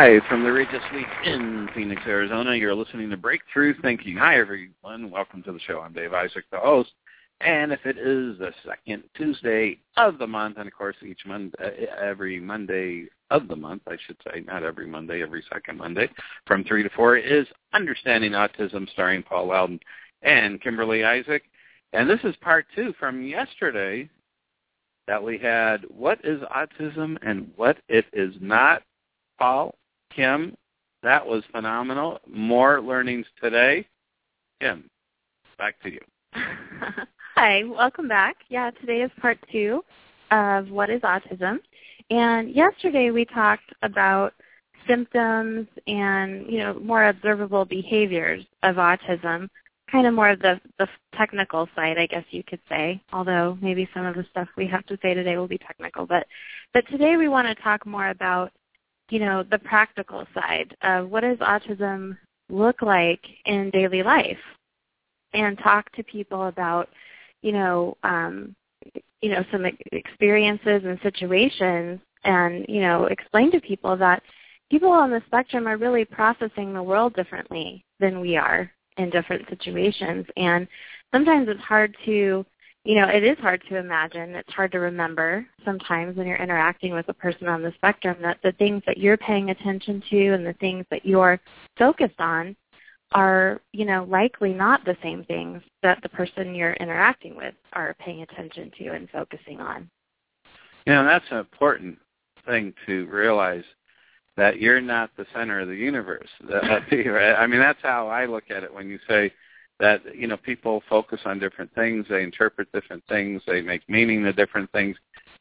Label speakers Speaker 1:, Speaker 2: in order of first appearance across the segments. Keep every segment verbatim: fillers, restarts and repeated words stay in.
Speaker 1: Live from the Regis Suite in Phoenix, Arizona. You're listening to Breakthrough Thinking. Hi, everyone. Welcome to the show. I'm Dave Isaac, the host. And if it is the second Tuesday of the month, and of course each Monday, every Monday of the month, I should say, not every Monday, every second Monday, from three to four, is Understanding Autism, starring Paul Loudon and Kimberly Isaac. And this is part two from yesterday that we had What is Autism and What It Is Not. Paul, Kim, that was phenomenal. More learnings today. Kim, back to you.
Speaker 2: Hi, welcome back. Yeah, today is part two of What is Autism. And yesterday we talked about symptoms and, you know, more observable behaviors of autism, kind of more of the, the technical side, I guess you could say, although maybe some of the stuff we have to say today will be technical. But, but today we want to talk more about, you know, the practical side of what does autism look like in daily life, and talk to people about, you know, um, you know, some experiences and situations, and, you know, explain to people that people on the spectrum are really processing the world differently than we are in different situations. And sometimes it's hard to, you know, it is hard to imagine. It's hard to remember sometimes when you're interacting with a person on the spectrum that the things that you're paying attention to and the things that you're focused on are, you know, likely not the same things that the person you're interacting with are paying attention to and focusing on.
Speaker 1: You know, that's an important thing to realize, that you're not the center of the universe. I mean, that's how I look at it when you say that, you know, people focus on different things, they interpret different things, they make meaning of different things.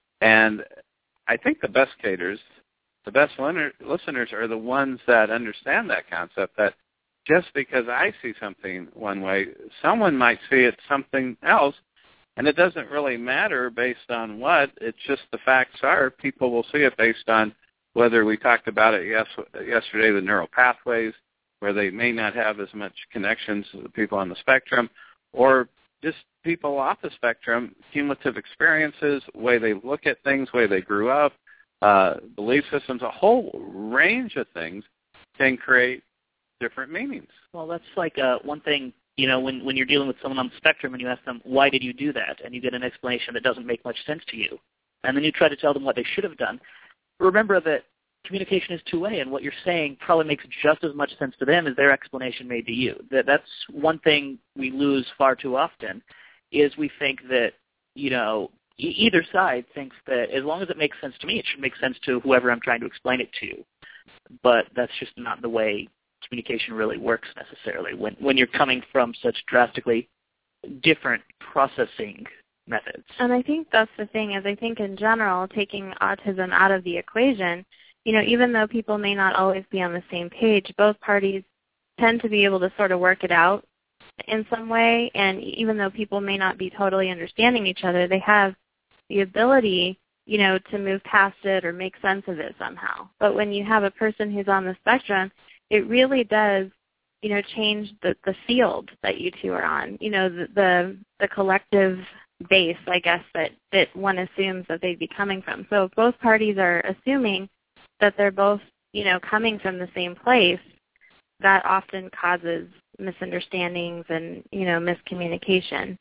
Speaker 1: And I think the best caters, the best listeners are the ones that understand that concept, that just because I see something one way, someone might see it something else, and it doesn't really matter based on what. It's just the facts are. People will see it based on whether we talked about it yes, yesterday, the neural pathways, where they may not have as much connections to the people on the spectrum, or just people off the spectrum, cumulative experiences, way they look at things, way they grew up, uh, belief systems, a whole range of things can create different meanings.
Speaker 3: Well, that's like uh, one thing, you know, when, when you're dealing with someone on the spectrum and you ask them, why did you do that? And you get an explanation that doesn't make much sense to you. And then you try to tell them what they should have done. Remember that communication is two-way, and what you're saying probably makes just as much sense to them as their explanation made to you. That That's one thing we lose far too often, is we think that, you know, e- either side thinks that as long as it makes sense to me, it should make sense to whoever I'm trying to explain it to. But that's just not the way communication really works necessarily when, when you're coming from such drastically different processing methods.
Speaker 2: And I think that's the thing, is I think in general, taking autism out of the equation, you know, even though people may not always be on the same page, both parties tend to be able to sort of work it out in some way. And even though people may not be totally understanding each other, they have the ability, you know, to move past it or make sense of it somehow. But when you have a person who's on the spectrum, it really does, you know, change the, the field that you two are on, you know, the, the, the collective base, I guess, that, that one assumes that they'd be coming from. So if both parties are assuming that they're both, you know, coming from the same place, that often causes misunderstandings and, you know, miscommunication.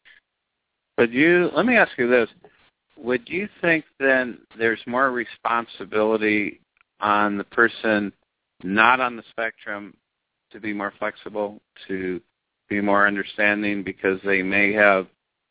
Speaker 1: But you, let me ask you this. Would you think then there's more responsibility on the person not on the spectrum to be more flexible, to be more understanding, because they may have,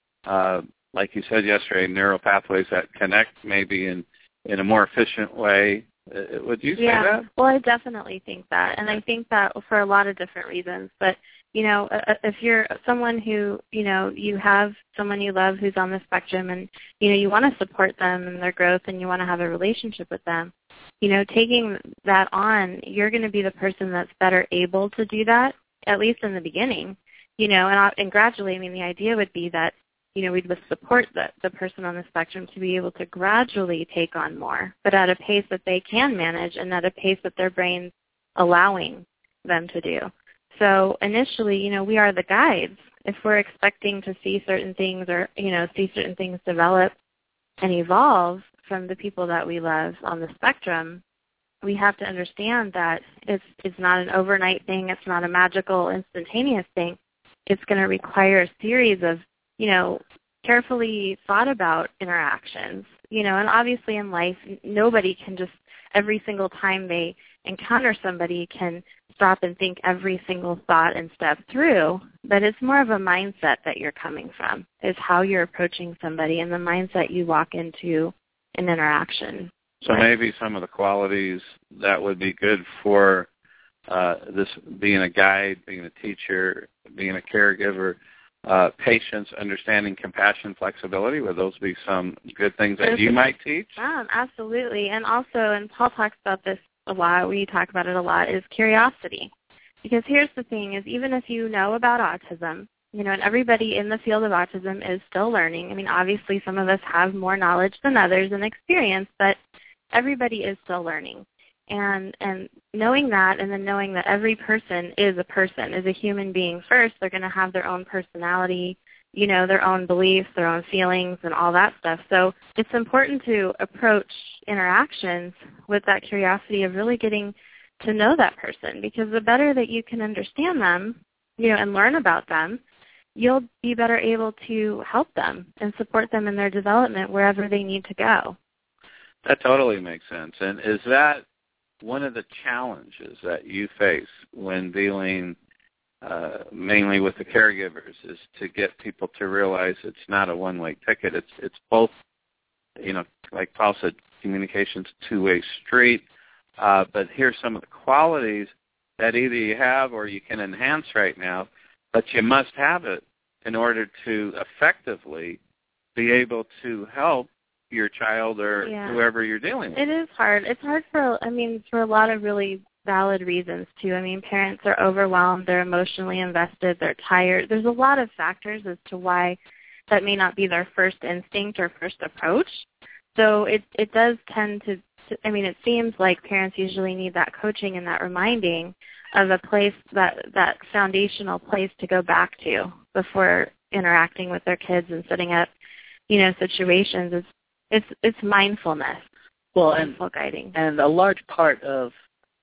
Speaker 1: uh, like you said yesterday, neural pathways that connect maybe in, in a more efficient way? Uh, would you say
Speaker 2: yeah.
Speaker 1: that?
Speaker 2: Well, I definitely think that, and I think that for a lot of different reasons. But, you know, if you're someone who, you know, you have someone you love who's on the spectrum and, you know, you want to support them in their growth and you want to have a relationship with them, you know, taking that on, you're going to be the person that's better able to do that, at least in the beginning, you know, and, and gradually, I mean, the idea would be that, you know, we'd support the, the person on the spectrum to be able to gradually take on more, but at a pace that they can manage and at a pace that their brain's allowing them to do. So initially, you know, we are the guides. If we're expecting to see certain things or, you know, see certain things develop and evolve from the people that we love on the spectrum, we have to understand that it's it's not an overnight thing. It's not a magical, instantaneous thing. It's going to require a series of, you know, carefully thought about interactions. You know, and obviously in life, nobody can just every single time they encounter somebody can stop and think every single thought and step through. But it's more of a mindset that you're coming from, is how you're approaching somebody and the mindset you walk into an interaction.
Speaker 1: So maybe some of the qualities that would be good for uh, this being a guide, being a teacher, being a caregiver, uh, patience, understanding, compassion, flexibility, would those be some good things that you might teach?
Speaker 2: Um, absolutely. And also, and Paul talks about this a lot, we talk about it a lot, is curiosity. Because here's the thing, is even if you know about autism, you know, and everybody in the field of autism is still learning. I mean, obviously some of us have more knowledge than others and experience, but everybody is still learning. And and knowing that, and then knowing that every person is a person, is a human being first, they're going to have their own personality, you know, their own beliefs, their own feelings, and all that stuff. So it's important to approach interactions with that curiosity of really getting to know that person, because the better that you can understand them, you know, and learn about them, you'll be better able to help them and support them in their development wherever they need to go.
Speaker 1: That totally makes sense. And is that one of the challenges that you face when dealing uh, mainly with the caregivers, is to get people to realize it's not a one-way ticket. It's it's both, you know, like Paul said, communication's a two-way street. Uh, but here's some of the qualities that either you have or you can enhance right now, but you must have it in order to effectively be able to help your child or yeah. whoever you're dealing with.
Speaker 2: It is hard. It's hard for, I mean, for a lot of really valid reasons, too. I mean, parents are overwhelmed. They're emotionally invested. They're tired. There's a lot of factors as to why that may not be their first instinct or first approach. So it it does tend to, to I mean, it seems like parents usually need that coaching and that reminding of a place, that, that foundational place to go back to before interacting with their kids and setting up, you know, situations. It's It's it's mindfulness,
Speaker 3: well,
Speaker 2: mindful
Speaker 3: and,
Speaker 2: guiding.
Speaker 3: And a large part of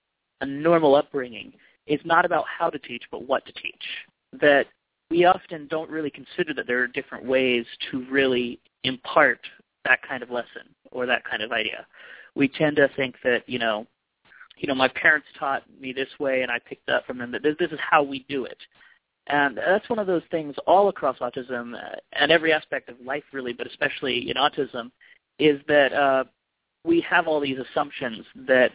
Speaker 3: a normal upbringing is not about how to teach, but what to teach. That we often don't really consider that there are different ways to really impart that kind of lesson or that kind of idea. We tend to think that, you know, you know, my parents taught me this way and I picked that from them, that this, this is how we do it. And that's one of those things all across autism uh, and every aspect of life, really, but especially in autism, is that uh, we have all these assumptions that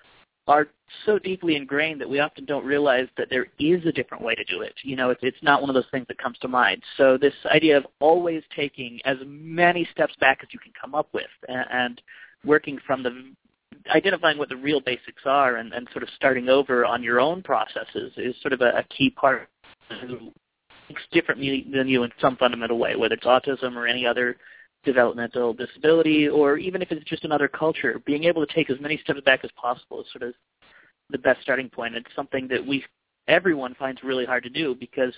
Speaker 3: are so deeply ingrained that we often don't realize that there is a different way to do it. You know, it's, it's not one of those things that comes to mind. So this idea of always taking as many steps back as you can come up with and, and working from the, identifying what the real basics are and, and sort of starting over on your own processes is sort of a, a key part who thinks differently than you in some fundamental way, whether it's autism or any other developmental disability, or even if it's just another culture. Being able to take as many steps back as possible is sort of the best starting point. It's something that we, everyone finds really hard to do, because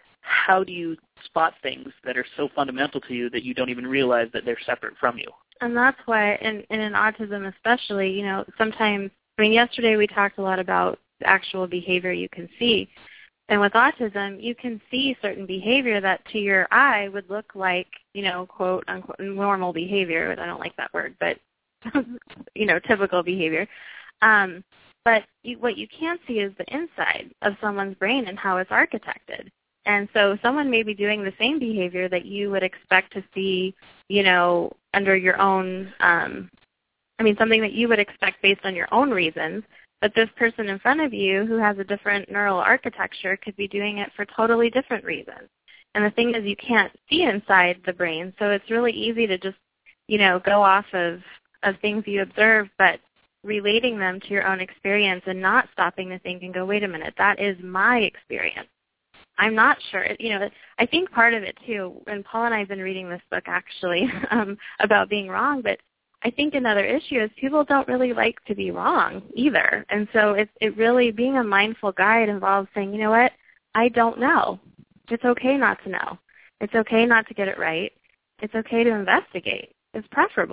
Speaker 3: how do you spot things that are so fundamental to you that you don't even realize that they're separate from you?
Speaker 2: And that's why, and, and in autism especially, you know, sometimes, I mean, yesterday we talked a lot about actual behavior you can see. And with autism, you can see certain behavior that to your eye would look like, you know, quote, unquote, normal behavior. I don't like that word, but, you know, typical behavior. Um, but you, what you can't see is the inside of someone's brain and how it's architected. And so someone may be doing the same behavior that you would expect to see, you know, under your own, um, I mean, something that you would expect based on your own reasons. But this person in front of you who has a different neural architecture could be doing it for totally different reasons. And the thing is, you can't see inside the brain, so it's really easy to just, you know, go off of, of things you observe, but relating them to your own experience and not stopping to think and go, wait a minute, that is my experience. I'm not sure. You know, I think part of it, too, and Paul and I have been reading this book, actually, um, about being wrong, but I think another issue is people don't really like to be wrong either. And so it's it really, being a mindful guide involves saying, you know what, I don't know. It's okay not to know. It's okay not to get it right. It's okay to investigate. It's preferable.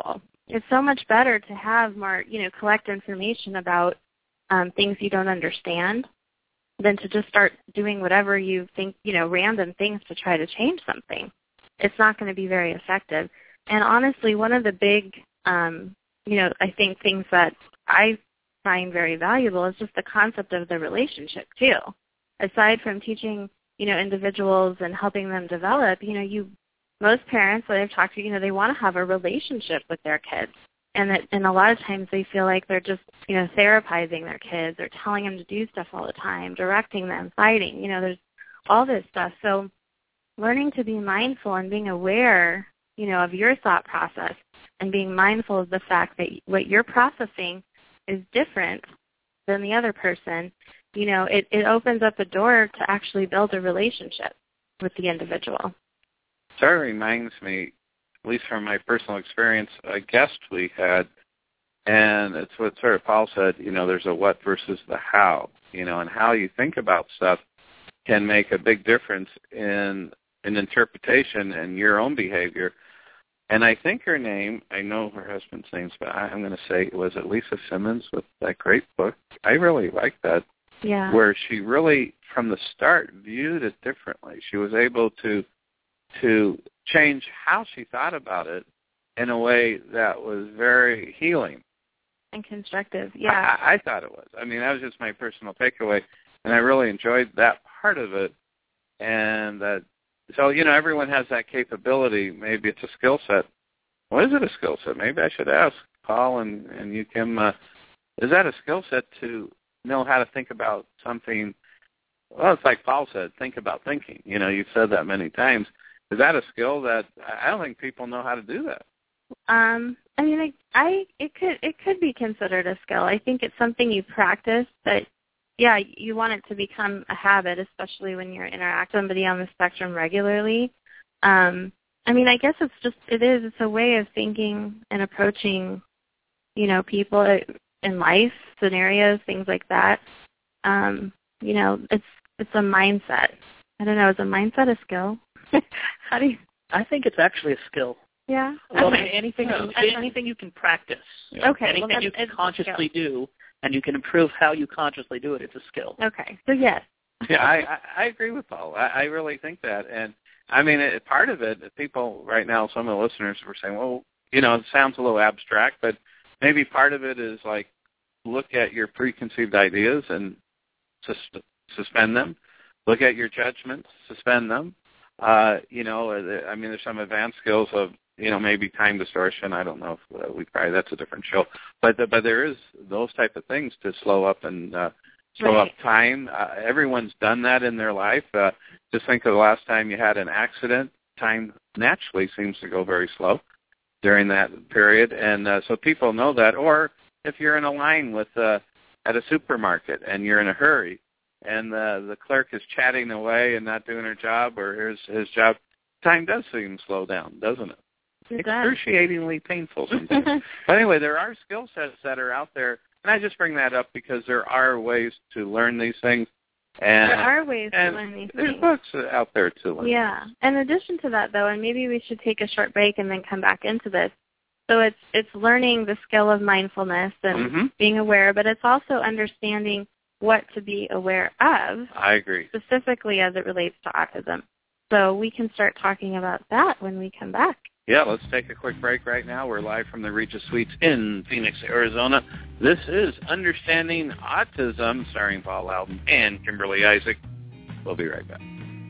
Speaker 2: it's so much better to have more, you know, collect information about um, things you don't understand than to just start doing whatever you think, you know, random things to try to change something. It's not going to be very effective. And honestly, one of the big, um, you know, I think things that I find very valuable is just the concept of the relationship too. Aside from teaching, you know, individuals and helping them develop, you know, you most parents that I've talked to, you know, they want to have a relationship with their kids. And that, and a lot of times they feel like they're just, you know, therapizing their kids or telling them to do stuff all the time, directing them, fighting. You know, there's all this stuff. So learning to be mindful and being aware, you know, of your thought process and being mindful of the fact that what you're processing is different than the other person, you know, it, it opens up a door to actually build a relationship with the individual.
Speaker 1: Sort of reminds me, at least from my personal experience, a guest we had, and it's what sort of Paul said, you know, there's a what versus the how, you know, and how you think about stuff can make a big difference in an interpretation and your own behavior. And I think her name, I know her husband's name, but I'm going to say, was it Lisa Simmons with that great book? I really liked that.
Speaker 2: Yeah.
Speaker 1: Where she really, from the start, viewed it differently. She was able to to change how she thought about it in a way that was very healing.
Speaker 2: And constructive, yeah.
Speaker 1: I, I thought it was. I mean, that was just my personal takeaway, and I really enjoyed that part of it. And uh, so, you know, everyone has that capability. Maybe it's a skill set. What is it a skill set? Maybe I should ask Paul and, and you, Kim, uh, is that a skill set to know how to think about something? Well, it's like Paul said, think about thinking. You know, you've said that many times. Is that a skill that I don't think people know how to do that?
Speaker 2: Um, I mean, I, I it could it could be considered a skill. I think it's something you practice, but yeah, you want it to become a habit, especially when you're interacting with somebody on the spectrum regularly. Um, I mean, I guess it's just it is it's a way of thinking and approaching, you know, people in life, scenarios, things like that. Um, you know, it's it's a mindset. I don't know, is a mindset a skill? How do you?
Speaker 3: I think it's actually a skill.
Speaker 2: Yeah.
Speaker 3: Well,
Speaker 2: okay.
Speaker 3: anything
Speaker 2: so,
Speaker 3: anything you can practice.
Speaker 2: Okay.
Speaker 3: Anything
Speaker 2: well,
Speaker 3: you can consciously do, and you can improve how you consciously do it. It's a skill.
Speaker 2: Okay. So yes.
Speaker 1: Yeah, I, I, I agree with Paul. I, I really think that, and I mean, it, part of it, people right now, some of the listeners were saying, well, you know, it sounds a little abstract, but maybe part of it is like look at your preconceived ideas and sus- suspend them. Look at your judgments, suspend them. Uh, you know, I mean, there's some advanced skills of, you know, maybe time distortion. I don't know if uh, we probably, that's a different show. But the, but there is those type of things to slow up and uh, slow
Speaker 2: right.
Speaker 1: up time. Uh, everyone's done that in their life. Uh, just think of the last time you had an accident. Time naturally seems to go very slow during that period. And uh, so people know that. Or if you're in a line with uh, at a supermarket and you're in a hurry, and uh, the clerk is chatting away and not doing her job or his, his job, time does seem to slow down, doesn't it?
Speaker 2: It
Speaker 1: Excruciatingly does. Painful sometimes. But anyway, there are skill sets that are out there, and I just bring that up because there are ways to learn these things. And,
Speaker 2: there are ways
Speaker 1: and
Speaker 2: to learn these
Speaker 1: there's
Speaker 2: things.
Speaker 1: There's books out there to learn.
Speaker 2: Yeah. In addition to that, though, and maybe we should take a short break and then come back into this, so it's it's learning the skill of mindfulness and
Speaker 1: mm-hmm.
Speaker 2: being aware, but it's also understanding what to be aware of.
Speaker 1: I agree.
Speaker 2: Specifically as it relates to autism. So we can start talking about that when we come back.
Speaker 1: Yeah, let's take a quick break right now. We're live from the Regis Suites in Phoenix, Arizona. This is Understanding Autism, starring Paul Loudon and Kimberly Isaac. We'll be right back.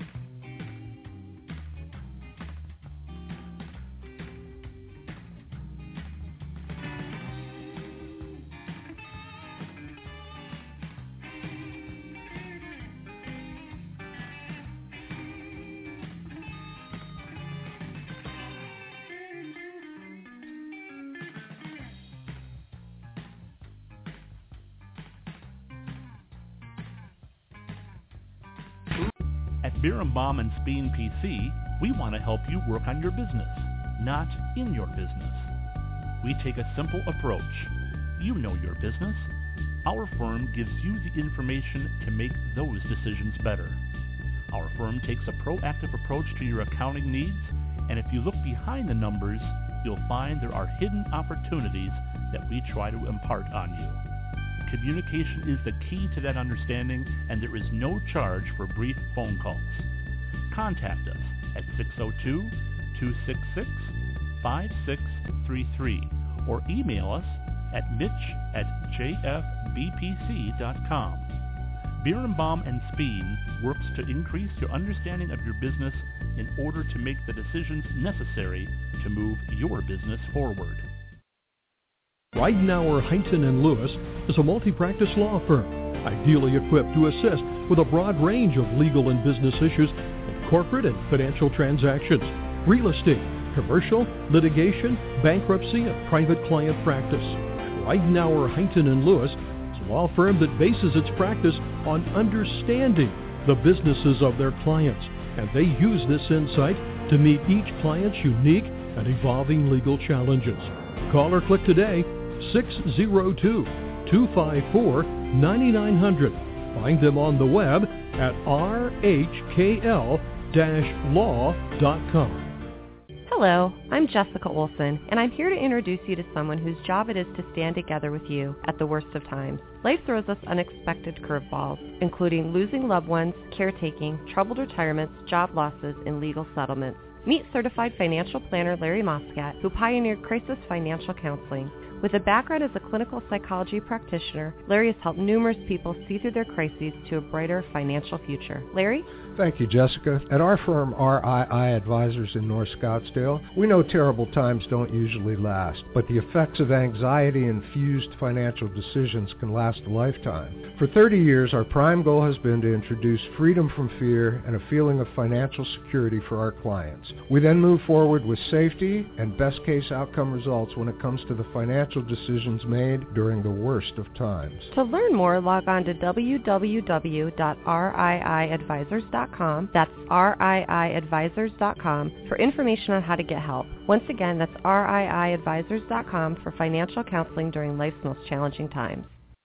Speaker 4: At Birnbaum and Speen P C, we want to help you work on your business, not in your business. We take a simple approach. You know your business. Our firm gives you the information to make those decisions better. Our firm takes a proactive approach to your accounting needs, and if you look behind the numbers, you'll find there are hidden opportunities that we try to impart on you. Communication is the key to that understanding, and there is no charge for brief phone calls. Contact us at six oh two, two six six, five six three three or email us at mitch at j f b p c dot com. Birnbaum and Speen works to increase your understanding of your business in order to make the decisions necessary to move your business forward.
Speaker 5: Ridenour, Huntington and Lewis is a multi-practice law firm, ideally equipped to assist with a broad range of legal and business issues in corporate and financial transactions, real estate, commercial, litigation, bankruptcy, and private client practice. Ridenour, Huntington and Lewis is a law firm that bases its practice on understanding the businesses of their clients, and they use this insight to meet each client's unique and evolving legal challenges. Call or click today, six oh two, two five four, nine nine hundred. Find them on the web at r h k l dash law dot com.
Speaker 6: Hello, I'm Jessica Olson, and I'm here to introduce you to someone whose job it is to stand together with you at the worst of times. Life throws us unexpected curveballs, including losing loved ones, caretaking, troubled retirements, job losses, and legal settlements. Meet certified financial planner Larry Moscat, who pioneered crisis financial counseling. With a background as a clinical psychology practitioner, Larry has helped numerous people see through their crises to a brighter financial future. Larry?
Speaker 7: Thank you, Jessica. At our firm, R I I Advisors in North Scottsdale, we know terrible times don't usually last, but the effects of anxiety-infused financial decisions can last a lifetime. For thirty years, our prime goal has been to introduce freedom from fear and a feeling of financial security for our clients. We then move forward with safety and best-case outcome results when it comes to the financial decisions made during the worst of times.
Speaker 6: To learn more, log on to w w w dot r i i advisors dot com. That's r i i advisors dot com for information on how to get help. Once again, that's r i i advisors dot com for financial counseling during life's most challenging times.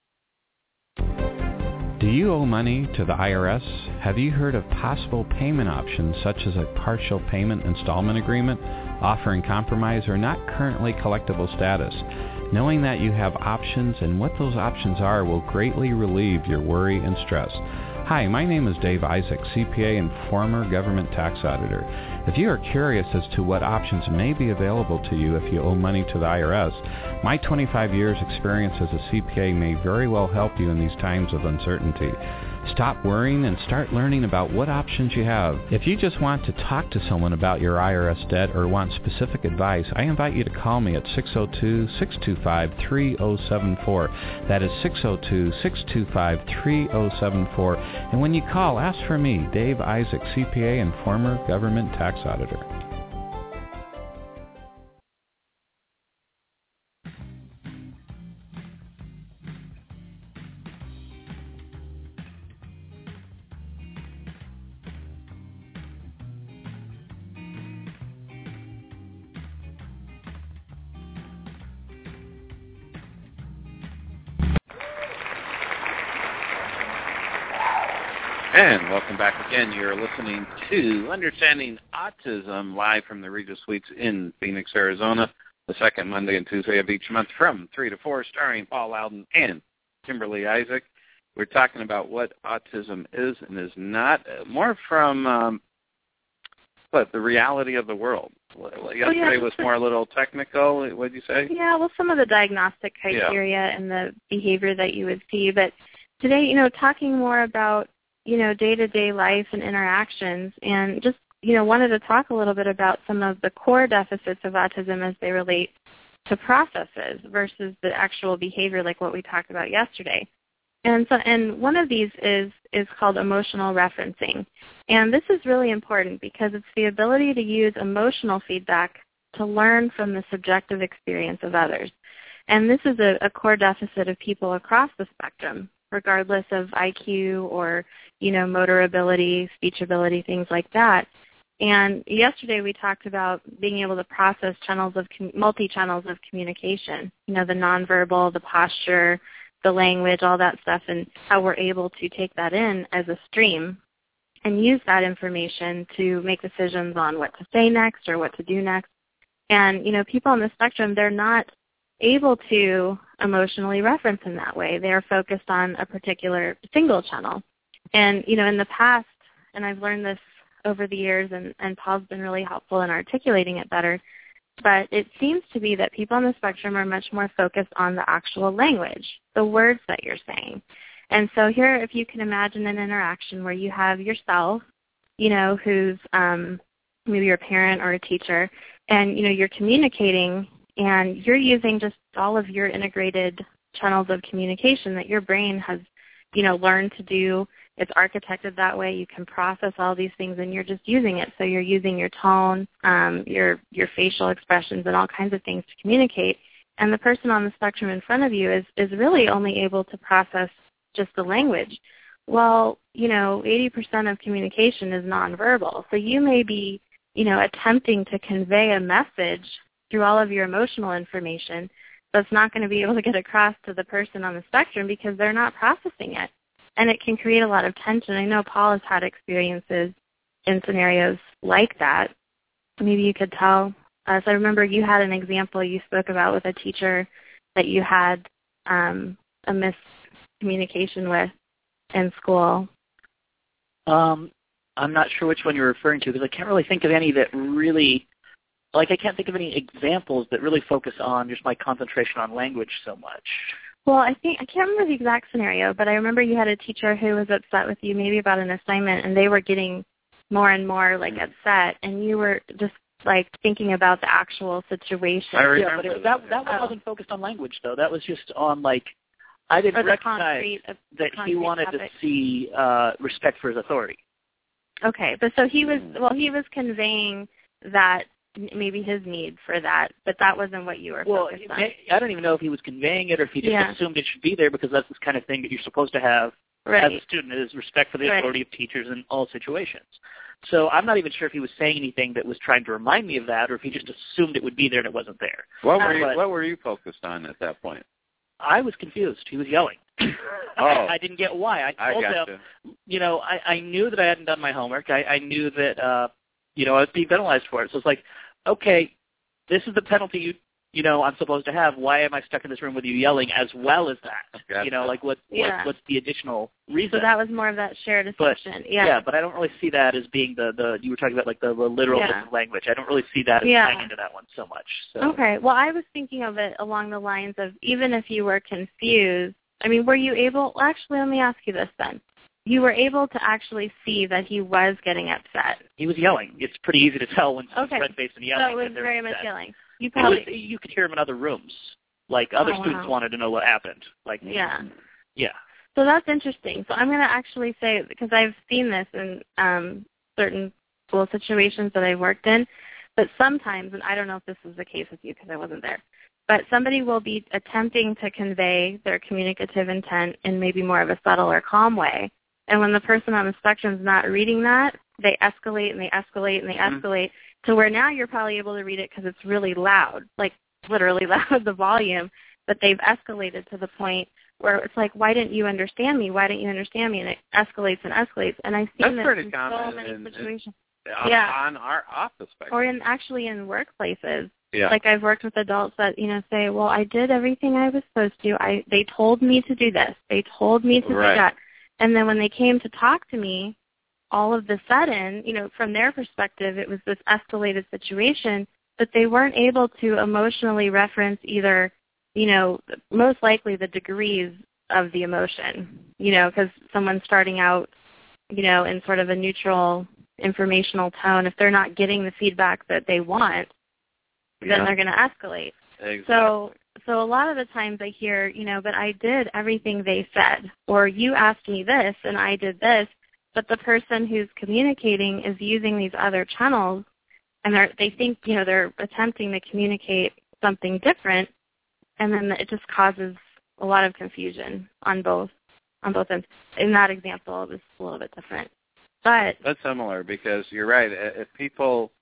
Speaker 8: Do you owe money to the I R S? Have you heard of possible payment options such as a partial payment installment agreement, offering compromise or not currently collectible status? Knowing that you have options and what those options are will greatly relieve your worry and stress. Hi, my name is Dave Isaac, C P A and former government tax auditor. If you are curious as to what options may be available to you if you owe money to the I R S, my twenty-five years experience as a C P A may very well help you in these times of uncertainty. Stop worrying and start learning about what options you have. If you just want to talk to someone about your I R S debt or want specific advice, I invite you to call me at six oh two, six two five, three oh seven four. That is six oh two, six two five, three oh seven four. And when you call, ask for me, Dave Isaac, C P A and former government tax auditor.
Speaker 1: And welcome back again. You're listening to Understanding Autism live from the Regis Suites in Phoenix, Arizona, the second Monday and Tuesday of each month from three to four, starring Paul Loudon and Kimberly Isaac. We're talking about what autism is and is not, more from um, what, the reality of the world. Yesterday oh, yeah. was more a little technical, what did you say?
Speaker 2: Yeah, well, some of the diagnostic criteria yeah. and the behavior that you would see. But today, you know, talking more about you know, day-to-day life and interactions, and just, you know, wanted to talk a little bit about some of the core deficits of autism as they relate to processes versus the actual behavior like what we talked about yesterday. And so, and one of these is, is called emotional referencing. And this is really important because it's the ability to use emotional feedback to learn from the subjective experience of others. And this is a, a core deficit of people across the spectrum, regardless of I Q or, you know, motor ability, speech ability, things like that. And yesterday we talked about being able to process channels of multi-channels of communication, you know, the nonverbal, the posture, the language, all that stuff, and how we're able to take that in as a stream and use that information to make decisions on what to say next or what to do next. And, you know, people on the spectrum, they're not able to emotionally reference in that way. They're focused on a particular single channel. And, you know, in the past, and I've learned this over the years, and, and Paul's been really helpful in articulating it better, but it seems to be that people on the spectrum are much more focused on the actual language, the words that you're saying. And so here, if you can imagine an interaction where you have yourself, you know, who's um, maybe your parent or a teacher, and, you know, you're communicating and you're using just all of your integrated channels of communication that your brain has, you know, learned to do. It's architected that way. You can process all these things, and you're just using it. So you're using your tone, um, your your facial expressions, and all kinds of things to communicate. And the person on the spectrum in front of you is, is really only able to process just the language. Well, you know, eighty percent of communication is nonverbal. So you may be, you know, attempting to convey a message through all of your emotional information that's not going to be able to get across to the person on the spectrum because they're not processing it. And it can create a lot of tension. I know Paul has had experiences in scenarios like that. Maybe you could tell us. I remember you had an example you spoke about with a teacher that you had um, a miscommunication with in school.
Speaker 3: Um, I'm not sure which one you're referring to because I can't really think of any that really, like I can't think of any examples that really focus on just my concentration on language so much.
Speaker 2: Well, I think, I can't remember the exact scenario, but I remember you had a teacher who was upset with you maybe about an assignment, and they were getting more and more, like, upset, and you were just, like, thinking about the actual situation.
Speaker 1: I
Speaker 3: yeah, but it, that, that one
Speaker 2: oh.
Speaker 3: wasn't focused on language, though. That was just on, like, I didn't recognize
Speaker 2: concrete,
Speaker 3: that he wanted topic. to see uh, respect for his authority.
Speaker 2: Okay, but so he was, well, he was conveying that maybe his need for that, but that wasn't what you were
Speaker 3: well,
Speaker 2: focused on.
Speaker 3: I don't even know if he was conveying it or if he just
Speaker 2: yeah.
Speaker 3: assumed it should be there because that's the kind of thing that you're supposed to have
Speaker 2: right.
Speaker 3: as a student, is respect for the
Speaker 2: right.
Speaker 3: authority of teachers in all situations. So I'm not even sure if he was saying anything that was trying to remind me of that or if he just assumed it would be there and it wasn't there.
Speaker 1: What were, you,
Speaker 3: but
Speaker 1: what were you focused on at that point?
Speaker 3: I was confused. He was yelling.
Speaker 1: Oh.
Speaker 3: I, I didn't get why. I told
Speaker 1: I
Speaker 3: him, you know, I, I knew that I hadn't done my homework. I, I knew that, uh, you know, I was being penalized for it. So it's like, okay, this is the penalty you you know I'm supposed to have. Why am I stuck in this room with you yelling as well as that?
Speaker 1: Gotcha.
Speaker 3: You know, like what,
Speaker 2: yeah.
Speaker 3: what what's the additional reason?
Speaker 2: So that was more of that shared assumption.
Speaker 3: But,
Speaker 2: yeah.
Speaker 3: yeah, but I don't really see that as being the, the you were talking about like the, the literal
Speaker 2: yeah.
Speaker 3: language. I don't really see that as
Speaker 2: yeah.
Speaker 3: tying into that one so much. So.
Speaker 2: Okay. Well, I was thinking of it along the lines of even if you were confused, I mean, were you able, well, actually, let me ask you this then. You were able to actually see that he was getting upset.
Speaker 3: He was yelling. It's pretty easy to tell when someone's
Speaker 2: okay.
Speaker 3: red-faced and yelling.
Speaker 2: So it was very
Speaker 3: upset.
Speaker 2: much yelling. You probably
Speaker 3: was, you could hear him in other rooms. Like other
Speaker 2: oh,
Speaker 3: students
Speaker 2: wow.
Speaker 3: wanted to know what happened. Like
Speaker 2: yeah,
Speaker 3: yeah.
Speaker 2: So that's interesting. So I'm going to actually say, because I've seen this in um, certain school situations that I've worked in, but sometimes, and I don't know if this is the case with you because I wasn't there, but somebody will be attempting to convey their communicative intent in maybe more of a subtle or calm way. And when the person on the spectrum is not reading that, they escalate and they escalate and they mm-hmm. escalate to where now you're probably able to read it because it's really loud, like literally loud, the volume, but they've escalated to the point where it's like, why didn't you understand me? Why didn't you understand me? And it escalates and escalates. And I've seen
Speaker 1: That's
Speaker 2: this
Speaker 1: pretty
Speaker 2: in
Speaker 1: common
Speaker 2: so many
Speaker 1: in,
Speaker 2: situations.
Speaker 1: In, on,
Speaker 2: yeah.
Speaker 1: on our office spectrum.
Speaker 2: Or in actually in workplaces.
Speaker 1: Yeah.
Speaker 2: Like I've worked with adults that, you know, say, well, I did everything I was supposed to. I They told me to do this. They told me to
Speaker 1: right.
Speaker 2: do that. And then when they came to talk to me, all of the sudden, you know, from their perspective, it was this escalated situation, but they weren't able to emotionally reference either, you know, most likely the degrees of the emotion, you know, because someone's starting out, you know, in sort of a neutral informational tone. If they're not getting the feedback that they want,
Speaker 1: yeah.
Speaker 2: then they're going to escalate.
Speaker 1: Exactly.
Speaker 2: So so a lot of the times I hear, you know, but I did everything they said, or you asked me this and I did this, but the person who's communicating is using these other channels, and they're, they think, you know, they're attempting to communicate something different, and then it just causes a lot of confusion on both on both ends. In that example, it was a little bit different. But
Speaker 1: that's similar because you're right. If people,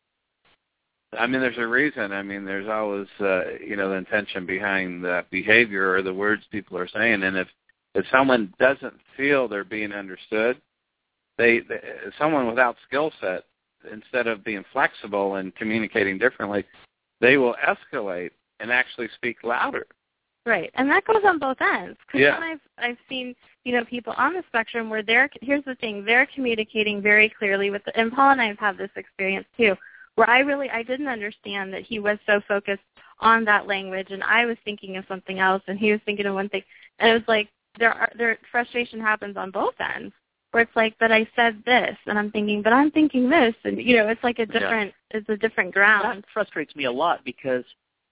Speaker 1: I mean, there's a reason. I mean, there's always, uh, you know, the intention behind that behavior or the words people are saying. And if, if someone doesn't feel they're being understood, they, they someone without skill set, instead of being flexible and communicating differently, they will escalate and actually speak louder.
Speaker 2: Right, and that goes on both ends. Because
Speaker 1: yeah.
Speaker 2: then I've I've seen you know people on the spectrum where they're here's the thing they're communicating very clearly with the, and Paul and I have had this experience too, where I really I didn't understand that he was so focused on that language, and I was thinking of something else, and he was thinking of one thing, and it was like there are there frustration happens on both ends. Where it's like, but I said this, and I'm thinking, but I'm thinking this, and you know, it's like a different, yeah. it's a different ground.
Speaker 3: That frustrates me a lot because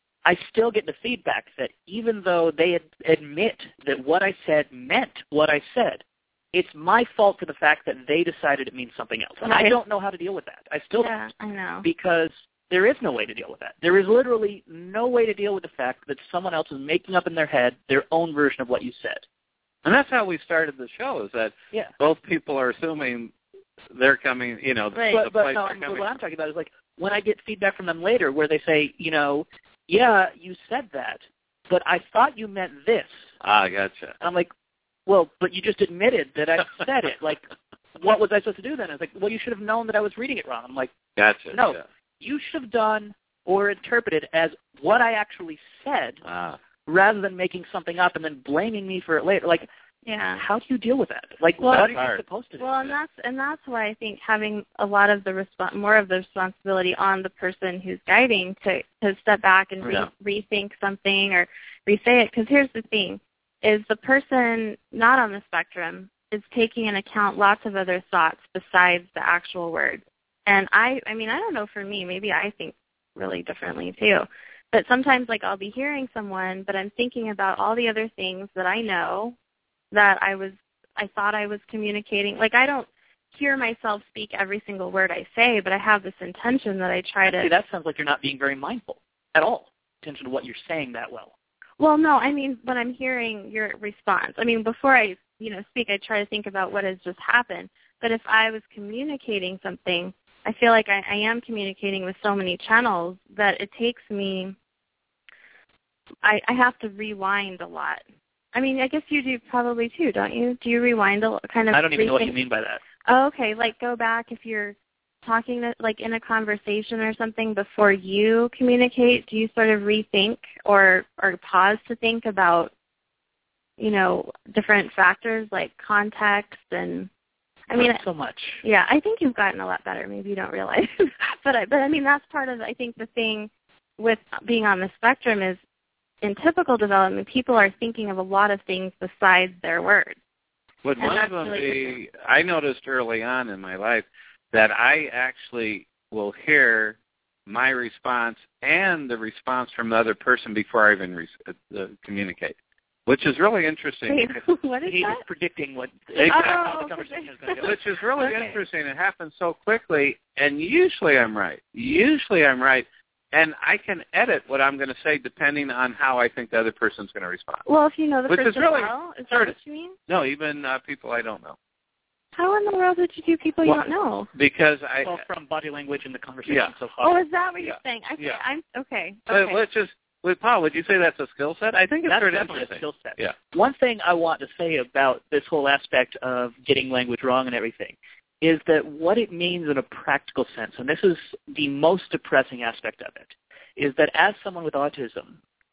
Speaker 3: I still get the feedback that even though they ad- admit that what I said meant what I said, it's my fault for the fact that they decided it means something else, and right. I don't know how to deal with that. I still
Speaker 2: yeah,
Speaker 3: don't,
Speaker 2: I know,
Speaker 3: because there is no way to deal with that. There is literally no way to deal with the fact that someone else is making up in their head their own version of what you said.
Speaker 1: And that's how we started the show, is that
Speaker 3: yeah.
Speaker 1: both people are assuming they're coming, you know,
Speaker 2: right.
Speaker 1: the
Speaker 3: but, but
Speaker 1: place
Speaker 3: no,
Speaker 1: they're coming.
Speaker 3: What I'm talking about is like when I get feedback from them later where they say, you know, yeah, you said that, but I thought you meant this.
Speaker 1: Ah, gotcha.
Speaker 3: I'm like, well, but you just admitted that I said it. Like, what was I supposed to do then? I was like, well, you should have known that I was reading it wrong. I'm like,
Speaker 1: gotcha.
Speaker 3: No,
Speaker 1: yeah.
Speaker 3: you should have done or interpreted as what I actually said
Speaker 1: ah.
Speaker 3: rather than making something up and then blaming me for it later. Like,
Speaker 2: yeah.
Speaker 3: how do you deal with that? Like,
Speaker 2: well,
Speaker 3: what are
Speaker 1: hard.
Speaker 3: you supposed to do?
Speaker 2: Well, and that's and that's why I think having a lot of the resp- more of the responsibility on the person who's guiding to to step back and re-
Speaker 1: yeah.
Speaker 2: rethink something or re-say it. Because here's the thing: is the person not on the spectrum is taking into account lots of other thoughts besides the actual word. And I, I mean, I don't know for me, maybe I think really differently too. But sometimes, like, I'll be hearing someone, but I'm thinking about all the other things that I know that I was, I thought I was communicating. Like, I don't hear myself speak every single word I say, but I have this intention that I try to.
Speaker 3: See, that sounds like you're not being very mindful at all. Attention to what you're saying that well.
Speaker 2: Well, no, I mean, when I'm hearing your response, I mean, before I, you know, speak, I try to think about what has just happened. But if I was communicating something, I feel like I, I am communicating with so many channels that it takes me, I, I have to rewind a lot. I mean, I guess you do probably too, don't you? Do you rewind a kind of?
Speaker 3: I don't even
Speaker 2: rethink?
Speaker 3: know what you mean by that.
Speaker 2: Oh, okay, like go back if you're talking to, like in a conversation or something before you communicate. Do you sort of rethink or or pause to think about, you know, different factors like context and? I mean,
Speaker 3: not so much.
Speaker 2: Yeah, I think you've gotten a lot better. Maybe you don't realize, but I, but I mean that's part of I think the thing with being on the spectrum is in typical development, people are thinking of a lot of things besides their words.
Speaker 1: Would one of them be, I noticed early on in my life that I actually will hear my response and the response from the other person before I even re- uh, communicate, which is really interesting.
Speaker 2: Wait, what is
Speaker 3: He's
Speaker 2: that?
Speaker 3: predicting what
Speaker 1: exactly.
Speaker 3: how the conversation is going to go.
Speaker 1: Which is really
Speaker 2: okay.
Speaker 1: interesting. It happens so quickly, and usually I'm right. Usually I'm right. And I can edit what I'm going to say depending on how I think the other person's going to respond.
Speaker 2: Well, if you know the
Speaker 1: Which
Speaker 2: person
Speaker 1: is really
Speaker 2: well, is that what you mean?
Speaker 1: No, even uh, people I don't know.
Speaker 2: How in the world did you do people
Speaker 1: well,
Speaker 2: you don't know?
Speaker 1: Because I...
Speaker 3: Well, from body language in the conversation
Speaker 1: yeah.
Speaker 3: so far.
Speaker 2: Oh, is that what
Speaker 1: yeah.
Speaker 2: you're saying? I
Speaker 1: yeah.
Speaker 2: I'm okay.
Speaker 1: So
Speaker 2: okay.
Speaker 1: let's just... With Paul, would you say that's a skill set? I think it's
Speaker 3: That's
Speaker 1: very
Speaker 3: definitely
Speaker 1: interesting.
Speaker 3: a skill set.
Speaker 1: Yeah.
Speaker 3: One thing I want to say about this whole aspect of getting language wrong and everything is that what it means in a practical sense, and this is the most depressing aspect of it, is that as someone with autism,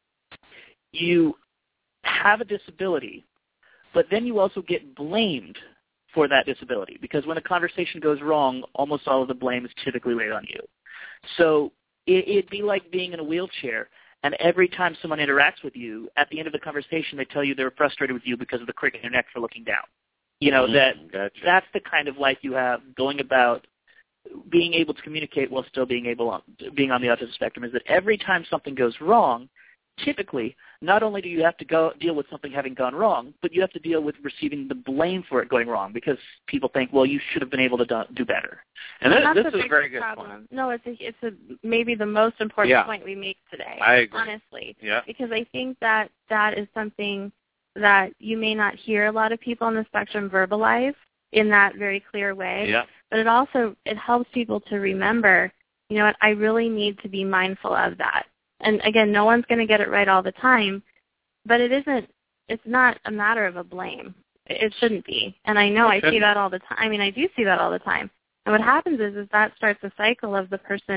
Speaker 3: you have a disability, but then you also get blamed for that disability because when a conversation goes wrong, almost all of the blame is typically laid on you. So it, it'd be like being in a wheelchair, and every time someone interacts with you, at the end of the conversation, they tell you they're frustrated with you because of the crick in your neck for looking down. You know,
Speaker 1: mm,
Speaker 3: that
Speaker 1: gotcha.
Speaker 3: That's the kind of life you have going about being able to communicate while still being able on, being on the autism spectrum, is that every time something goes wrong, typically, not only do you have to go deal with something having gone wrong, but you have to deal with receiving the blame for it going wrong because people think, well, you should have been able to do, do better.
Speaker 1: And,
Speaker 2: and
Speaker 1: this,
Speaker 2: that's
Speaker 1: this
Speaker 2: a
Speaker 1: is a very good
Speaker 2: problem.
Speaker 1: point.
Speaker 2: No, it's a, it's a, maybe the most important
Speaker 1: yeah.
Speaker 2: point we make today.
Speaker 1: I agree.
Speaker 2: Honestly.
Speaker 1: Yeah.
Speaker 2: Because I think that that is something that you may not hear a lot of people on the spectrum verbalize in that very clear way.
Speaker 1: Yeah.
Speaker 2: But it also, it helps people to remember, you know what, I really need to be mindful of that. And again, no one's going to get it right all the time, but it isn't, it's not a matter of a blame. It shouldn't be. And I know I see that all the time. I mean, I do see that all the time. And what happens is, is that starts a cycle of the person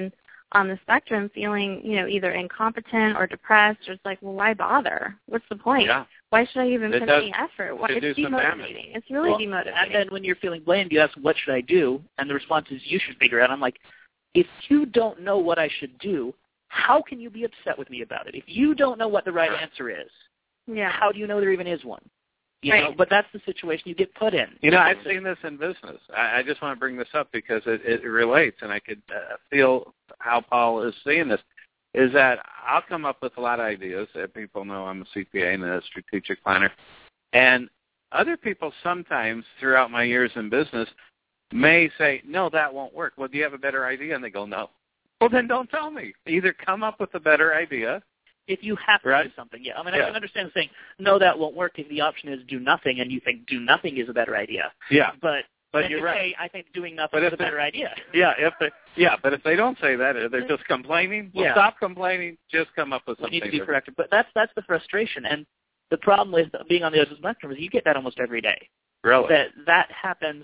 Speaker 2: on the spectrum feeling, you know, either incompetent or depressed, or it's like, well, why bother? What's the point?
Speaker 1: Yeah.
Speaker 2: Why should I even
Speaker 1: It
Speaker 2: put
Speaker 1: does,
Speaker 2: any effort? Why,
Speaker 1: it
Speaker 2: it's
Speaker 1: do some damage.
Speaker 2: demotivating. It's really
Speaker 3: well,
Speaker 2: demotivating.
Speaker 3: And then when you're feeling blamed, you ask, what should I do? And the response is, you should figure it out. I'm like, if you don't know what I should do, how can you be upset with me about it? If you don't know what the right answer is,
Speaker 2: yeah.
Speaker 3: how do you know there even is one? You
Speaker 2: right.
Speaker 3: know, but that's the situation you get put in.
Speaker 1: You know, I've seen this in business. I, I just want to bring this up because it, it relates, and I could uh, feel how Paul is seeing this, is that I'll come up with a lot of ideas. People know I'm a C P A and a strategic planner. And other people sometimes throughout my years in business may say, no, that won't work. Well, do you have a better idea? And they go, no. Well, then don't tell me. Either come up with a better idea.
Speaker 3: If you have to
Speaker 1: right?
Speaker 3: do something, yeah. I mean,
Speaker 1: yeah.
Speaker 3: I can understand saying, no, that won't work if the option is do nothing, and you think do nothing is a better idea.
Speaker 1: Yeah.
Speaker 3: But,
Speaker 1: but you're right.
Speaker 3: Say, I think doing nothing is a better idea.
Speaker 1: Yeah, if they, yeah, but if they don't say that, they're just complaining. Well,
Speaker 3: yeah.
Speaker 1: stop complaining. Just come up with
Speaker 3: We
Speaker 1: something.
Speaker 3: need to be corrected. But that's that's the frustration. And the problem with being on the other spectrum is you get that almost every day.
Speaker 1: Really?
Speaker 3: That that happens,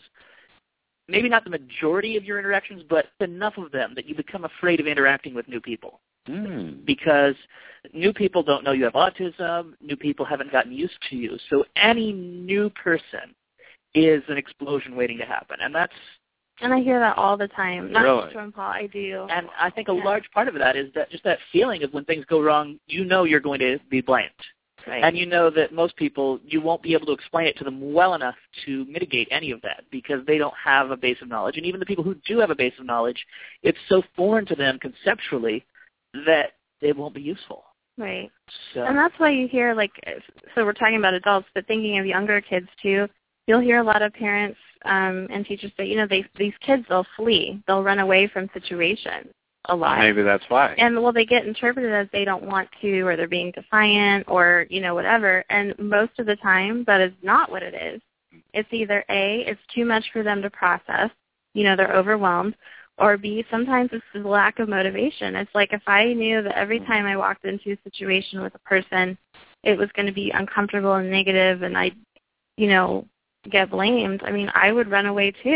Speaker 3: maybe not the majority of your interactions, but enough of them that you become afraid of interacting with new people.
Speaker 1: Mm.
Speaker 3: Because new people don't know you have autism, new people haven't gotten used to you. So any new person is an explosion waiting to happen. And that's...
Speaker 2: And I hear that all the time. Not
Speaker 1: really?
Speaker 2: just from Paul, I do.
Speaker 3: And I think a
Speaker 2: yeah.
Speaker 3: large part of that is that just that feeling of when things go wrong, you know you're going to be blamed.
Speaker 2: Right.
Speaker 3: And you know that most people, you won't be able to explain it to them well enough to mitigate any of that because they don't have a base of knowledge. And even the people who do have a base of knowledge, it's so foreign to them conceptually that it won't be useful.
Speaker 2: Right.
Speaker 3: So.
Speaker 2: And that's why you hear, like, so we're talking about adults, but thinking of younger kids too, you'll hear a lot of parents um, and teachers say, you know, they, these kids, they'll flee. They'll run away from situations a lot.
Speaker 1: Maybe that's why.
Speaker 2: And, well, they get interpreted as they don't want to, or they're being defiant, or, you know, whatever. And most of the time, that is not what it is. It's either A, it's too much for them to process, you know, they're overwhelmed, or B, sometimes it's the lack of motivation. It's like if I knew that every time I walked into a situation with a person, it was going to be uncomfortable and negative, and I'd, you know, get blamed, I mean, I would run away too.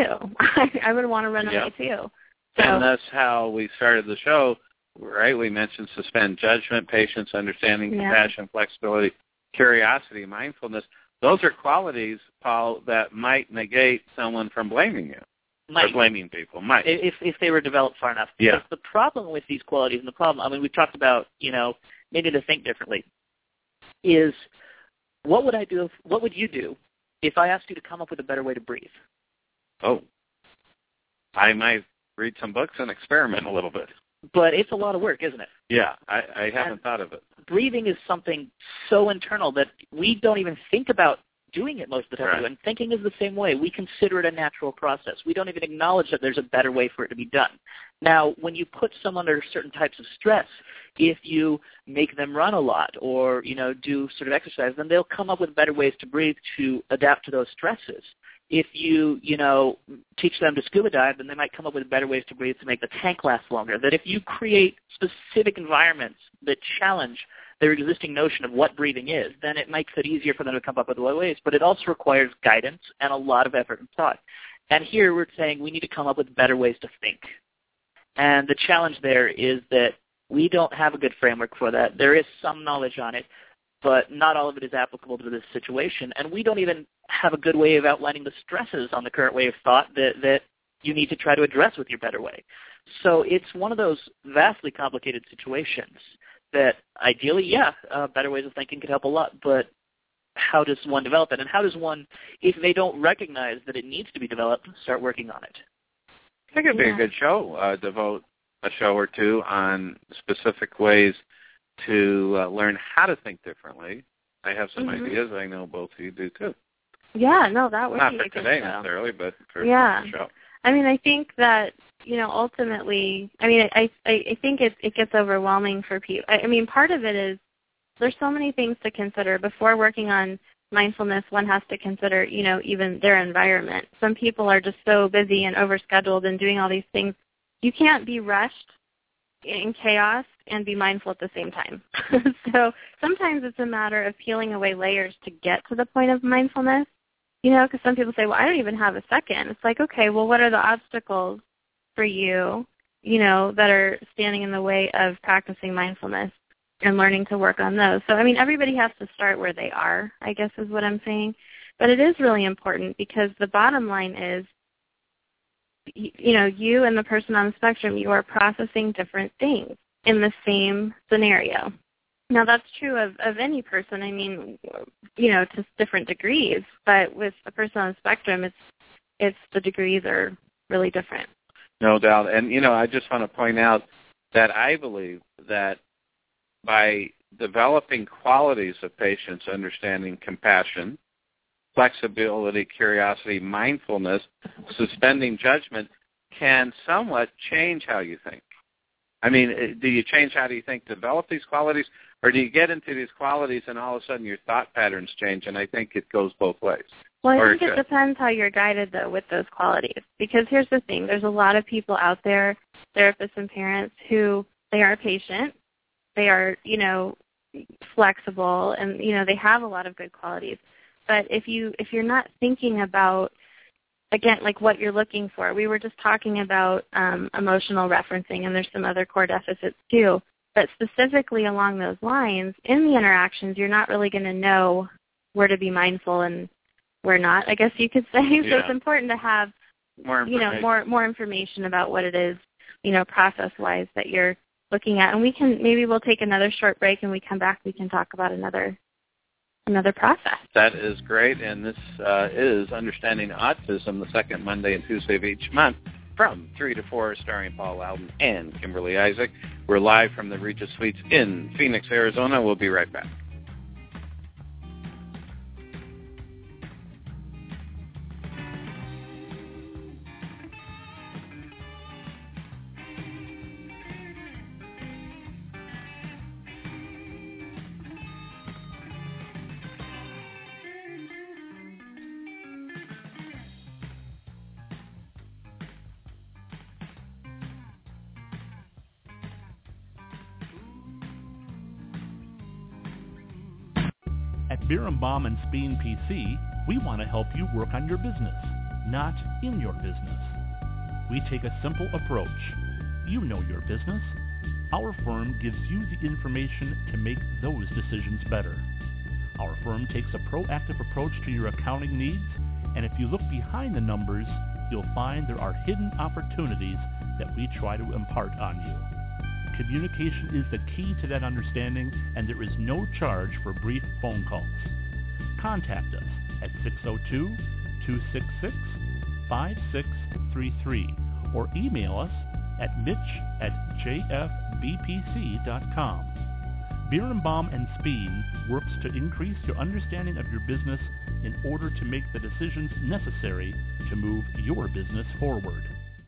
Speaker 2: I would want to run
Speaker 1: yep.
Speaker 2: away too. So,
Speaker 1: and that's how we started the show, right? We mentioned suspend judgment, patience, understanding,
Speaker 2: yeah.
Speaker 1: compassion, flexibility, curiosity, mindfulness. Those are qualities, Paul, that might negate someone from blaming you.
Speaker 3: Might.
Speaker 1: Or blaming people. Might.
Speaker 3: If, if they were developed far enough.
Speaker 1: Yeah.
Speaker 3: Because the problem with these qualities, and the problem, I mean, we've talked about, you know, maybe to think differently, is what would I do, if, what would you do if I asked you to come up with a better way to breathe?
Speaker 1: Oh. I might read some books and experiment a little bit.
Speaker 3: But it's a lot of work, isn't it?
Speaker 1: Yeah, I, I haven't
Speaker 3: and
Speaker 1: thought of it.
Speaker 3: Breathing is something so internal that we don't even think about doing it most of the time.
Speaker 1: Right.
Speaker 3: And thinking is the same way. We consider it a natural process. We don't even acknowledge that there's a better way for it to be done. Now, when you put someone under certain types of stress, if you make them run a lot or, you know, do sort of exercise, then they'll come up with better ways to breathe to adapt to those stresses. If you, you know, teach them to scuba dive, then they might come up with better ways to breathe to make the tank last longer. That if you create specific environments that challenge their existing notion of what breathing is, then it makes it easier for them to come up with ways. But it also requires guidance and a lot of effort and thought. And here we're saying we need to come up with better ways to think. And the challenge there is that we don't have a good framework for that. There is some knowledge on it, but not all of it is applicable to this situation. And we don't even have a good way of outlining the stresses on the current way of thought that, that you need to try to address with your better way. So it's one of those vastly complicated situations that ideally, yeah, uh, better ways of thinking could help a lot, but how does one develop it? And how does one, if they don't recognize that it needs to be developed, start working on it?
Speaker 1: I think it'd be
Speaker 2: yeah.
Speaker 1: a good show, uh, devote a show or two on specific ways to uh, learn how to think differently. I have some
Speaker 2: mm-hmm.
Speaker 1: ideas. I know both of you do, too.
Speaker 2: Yeah, no, that would
Speaker 1: Not
Speaker 2: be
Speaker 1: for
Speaker 2: a good
Speaker 1: today
Speaker 2: show.
Speaker 1: necessarily, but for
Speaker 2: yeah.
Speaker 1: the show.
Speaker 2: I mean, I think that, you know, ultimately, I mean, I I, I think it, it gets overwhelming for people. I, I mean, part of it is there's so many things to consider. Before working on mindfulness, one has to consider, you know, even their environment. Some people are just so busy and overscheduled and doing all these things. You can't be rushed in chaos and be mindful at the same time. So sometimes it's a matter of peeling away layers to get to the point of mindfulness. You know, because some people say, well, I don't even have a second. It's like, okay, well, what are the obstacles for you? you know, that are standing in the way of practicing mindfulness and learning to work on those. So, I mean, everybody has to start where they are, I guess is what I'm saying. But it is really important because the bottom line is, you know, you and the person on the spectrum, you are processing different things in the same scenario. Now, that's true of, of any person, I mean, you know, to different degrees. But with a person on the spectrum, it's it's the degrees are really different.
Speaker 1: No doubt. And, you know, I just want to point out that I believe that by developing qualities of patience, understanding, compassion, flexibility, curiosity, mindfulness, suspending judgment, can somewhat change how you think. I mean, do you change how do you think, develop these qualities, or do you get into these qualities and all of a sudden your thought patterns change? And I think it goes both ways.
Speaker 2: Well, I
Speaker 1: or
Speaker 2: think it, it depends how you're guided, though, with those qualities. Because here's the thing. There's a lot of people out there, therapists and parents, who they are patient. They are, you know, flexible, and, you know, they have a lot of good qualities. But if, you, if you're not thinking about, again, like what you're looking for, we were just talking about um, emotional referencing, and there's some other core deficits too. But specifically along those lines, in the interactions, you're not really going to know where to be mindful and where not, I guess you could say.
Speaker 1: Yeah.
Speaker 2: So it's important to have,
Speaker 1: more
Speaker 2: you know, more more information about what it is, you know, process-wise that you're looking at. And we can, maybe we'll take another short break, and we come back, we can talk about another another process.
Speaker 1: That is great, and this uh, is Understanding Autism, the second Monday and Tuesday of each month from three to four, starring Paul Loudon and Kimberly Isaac. We're live from the Regis Suites in Phoenix, Arizona. We'll be right back.
Speaker 4: Birnbaum and Speen P C, we want to help you work on your business, not in your business. We take a simple approach. You know your business. Our firm gives you the information to make those decisions better. Our firm takes a proactive approach to your accounting needs, and if you look behind the numbers, you'll find there are hidden opportunities that we try to impart on you. Communication is the key to that understanding, and there is no charge for brief phone calls. Contact us at six oh two, two six six, five six three three or email us at mitch at j f b p c dot com. Birnbaum and Speen works to increase your understanding of your business in order to make the decisions necessary to move your business forward.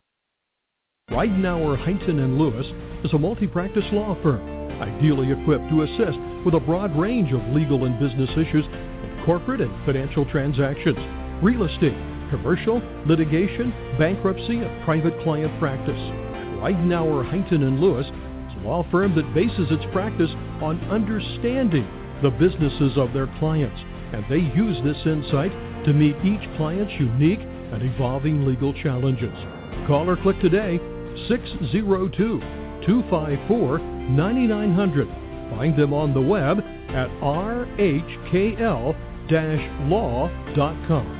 Speaker 5: Ridenour, Huntington and Lewis is a multi-practice law firm, ideally equipped to assist with a broad range of legal and business issues in corporate and financial transactions, real estate, commercial, litigation, bankruptcy, and private client practice. Ridenour, Huntington and Lewis is a law firm that bases its practice on understanding the businesses of their clients, and they use this insight to meet each client's unique and evolving legal challenges. Call or click today, six oh two, two five four, nine nine hundred. Find them on the web at r h k l dash law dot com.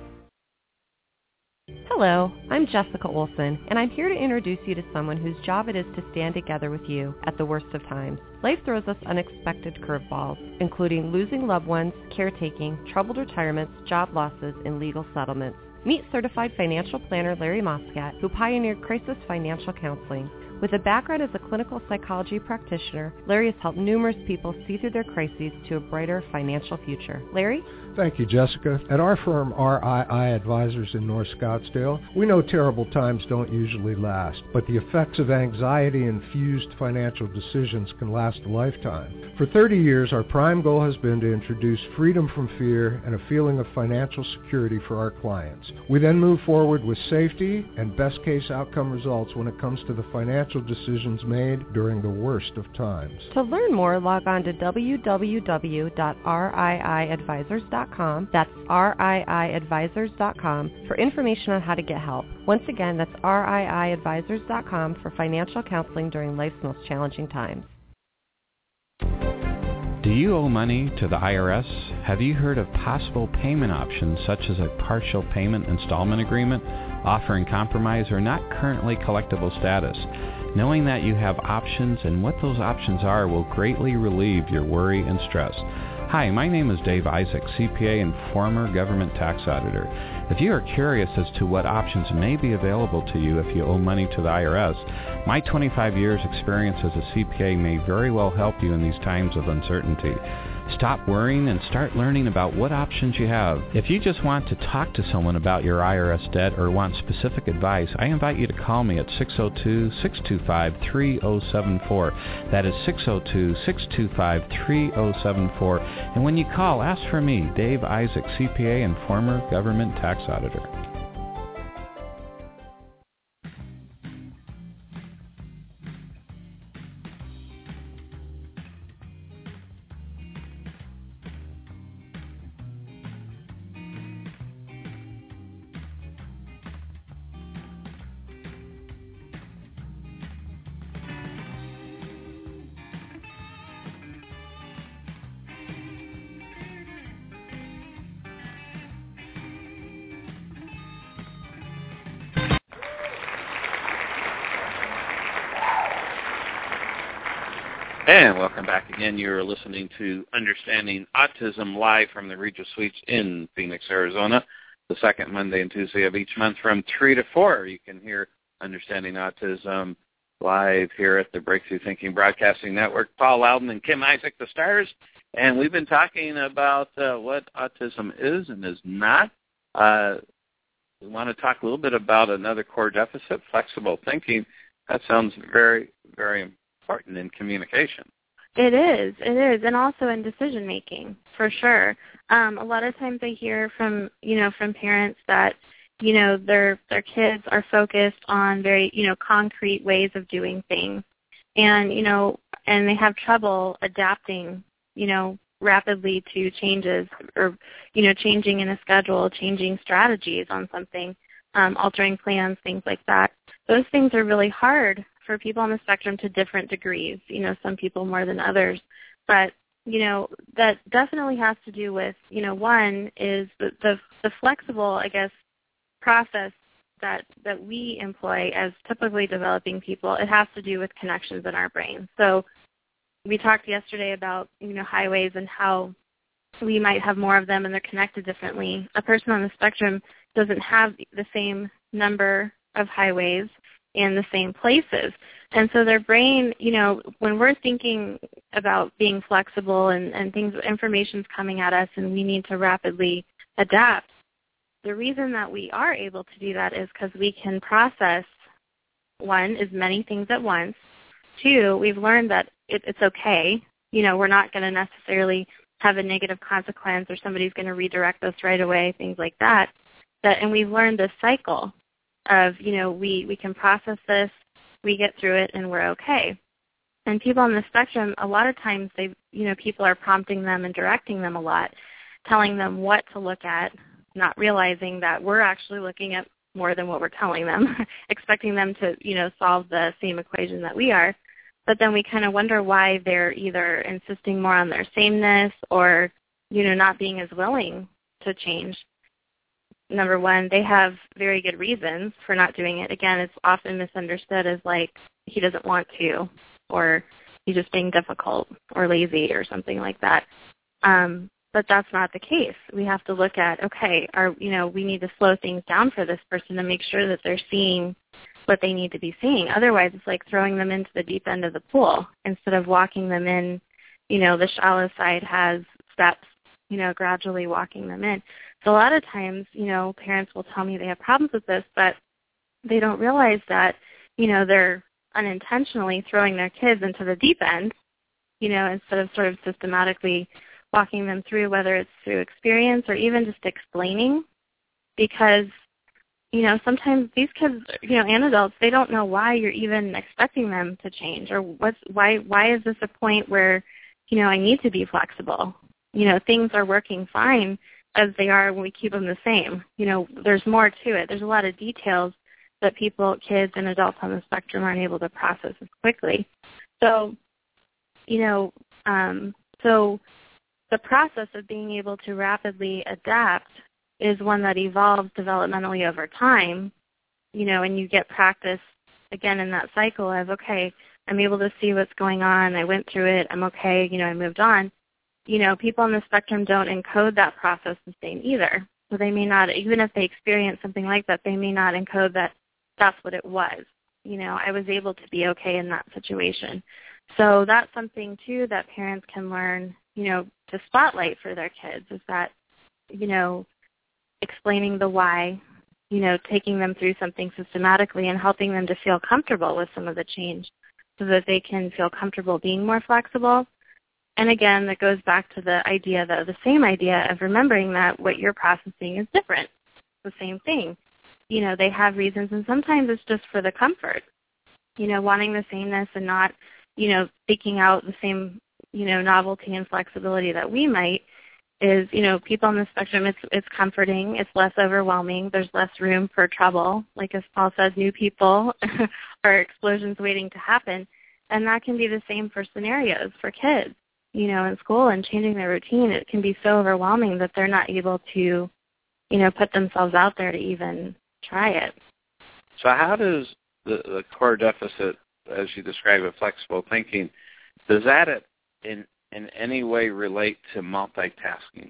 Speaker 6: Hello, I'm Jessica Olson, and I'm here to introduce you to someone whose job it is to stand together with you at the worst of times. Life throws us unexpected curveballs, including losing loved ones, caretaking, troubled retirements, job losses, and legal settlements. Meet certified financial planner Larry Moscat, who pioneered crisis financial counseling. With a background as a clinical psychology practitioner, Larry has helped numerous people see through their crises to a brighter financial future. Larry?
Speaker 7: Thank you, Jessica. At our firm, R I I Advisors in North Scottsdale, we know terrible times don't usually last, but the effects of anxiety-infused financial decisions can last a lifetime. For thirty years, our prime goal has been to introduce freedom from fear and a feeling of financial security for our clients. We then move forward with safety and best-case outcome results when it comes to the financial financial decisions made during the worst of times.
Speaker 6: To learn more, log on to w w w dot r i i advisors dot com. That's r i i advisors dot com for information on how to get help. Once again, that's r i i advisors dot com for financial counseling during life's most challenging times.
Speaker 8: Do you owe money to the I R S? Have you heard of possible payment options such as a partial payment installment agreement, offering compromise or not currently collectible status? Knowing that you have options and what those options are will greatly relieve your worry and stress. Hi, my name is Dave Isaac, C P A and former government tax auditor. If you are curious as to what options may be available to you if you owe money to the I R S, my twenty-five years experience as a C P A may very well help you in these times of uncertainty. Stop worrying and start learning about what options you have. If you just want to talk to someone about your I R S debt or want specific advice, I invite you to call me at six oh two, six two five, three oh seven four. That is six oh two, six two five, three oh seven four. And when you call, ask for me, Dave Isaac, C P A and former government tax auditor.
Speaker 1: And welcome back again. You're listening to Understanding Autism live from the Regis Suites in Phoenix, Arizona, the second Monday and Tuesday of each month from three to four. You can hear Understanding Autism live here at the Breakthrough Thinking Broadcasting Network. Paul Loudon and Kim Isaac, the stars. And we've been talking about uh, what autism is and is not. Uh, we want to talk a little bit about another core deficit, flexible thinking. That sounds very, very important. important in communication.
Speaker 2: It is. It is. And also in decision making, for sure. Um, a lot of times I hear from, you know, from parents that, you know, their their kids are focused on very, you know, concrete ways of doing things. And, you know, and they have trouble adapting, you know, rapidly to changes or, you know, changing in a schedule, changing strategies on something, um, altering plans, things like that. Those things are really hard for people on the spectrum to different degrees, you know, some people more than others. But, you know, that definitely has to do with, you know, one is the, the, the flexible, I guess, process that, that we employ as typically developing people. It has to do with connections in our brain. So we talked yesterday about, you know, highways and how we might have more of them and they're connected differently. A person on the spectrum doesn't have the same number of highways in the same places. And so their brain, you know, when we're thinking about being flexible and, and things, information's coming at us and we need to rapidly adapt, the reason that we are able to do that is because we can process, one, as many things at once. Two, we've learned that it, it's okay. You know, we're not going to necessarily have a negative consequence or somebody's going to redirect us right away, things like that. That and we've learned this cycle of, you know, we, we can process this, we get through it, and we're okay. And people on the spectrum, a lot of times, they, you know, people are prompting them and directing them a lot, telling them what to look at, not realizing that we're actually looking at more than what we're telling them, expecting them to, you know, solve the same equation that we are. But then we kind of wonder why they're either insisting more on their sameness or, you know, not being as willing to change. Number one, they have very good reasons for not doing it. Again, it's often misunderstood as like he doesn't want to or he's just being difficult or lazy or something like that. Um, but that's not the case. We have to look at, okay, are, you know, we need to slow things down for this person to make sure that they're seeing what they need to be seeing. Otherwise, it's like throwing them into the deep end of the pool instead of walking them in. You know, the shallow side has steps, you know, gradually walking them in. So a lot of times, you know, parents will tell me they have problems with this, but they don't realize that, you know, they're unintentionally throwing their kids into the deep end, you know, instead of sort of systematically walking them through, whether it's through experience or even just explaining, because, you know, sometimes these kids, you know, and adults, they don't know why you're even expecting them to change, or what's why why is this a point where, you know, I need to be flexible. You know, things are working fine as they are when we keep them the same. You know, there's more to it. There's a lot of details that people, kids and adults on the spectrum aren't able to process as quickly. So, you know, um, so the process of being able to rapidly adapt is one that evolves developmentally over time, you know, and you get practice, again, in that cycle of, okay, I'm able to see what's going on, I went through it, I'm okay, you know, I moved on. You know, people on the spectrum don't encode that process the same either. So they may not, even if they experience something like that, they may not encode that that's what it was. You know, I was able to be okay in that situation. So that's something, too, that parents can learn, you know, to spotlight for their kids, is that, you know, explaining the why, you know, taking them through something systematically and helping them to feel comfortable with some of the change so that they can feel comfortable being more flexible. And again, that goes back to the idea, the, the same idea of remembering that what you're processing is different. It's the same thing. You know, they have reasons, and sometimes it's just for the comfort, you know, wanting the sameness and not, you know, seeking out the same, you know, novelty and flexibility that we might. Is, you know, people on the spectrum, it's it's comforting, it's less overwhelming, there's less room for trouble. Like as Paul says, new people are explosions waiting to happen. And that can be the same for scenarios for kids, you know, in school and changing their routine. It can be so overwhelming that they're not able to, you know, put themselves out there to even try it.
Speaker 1: So how does the, the core deficit, as you describe it, flexible thinking, does that in in any way relate to multitasking?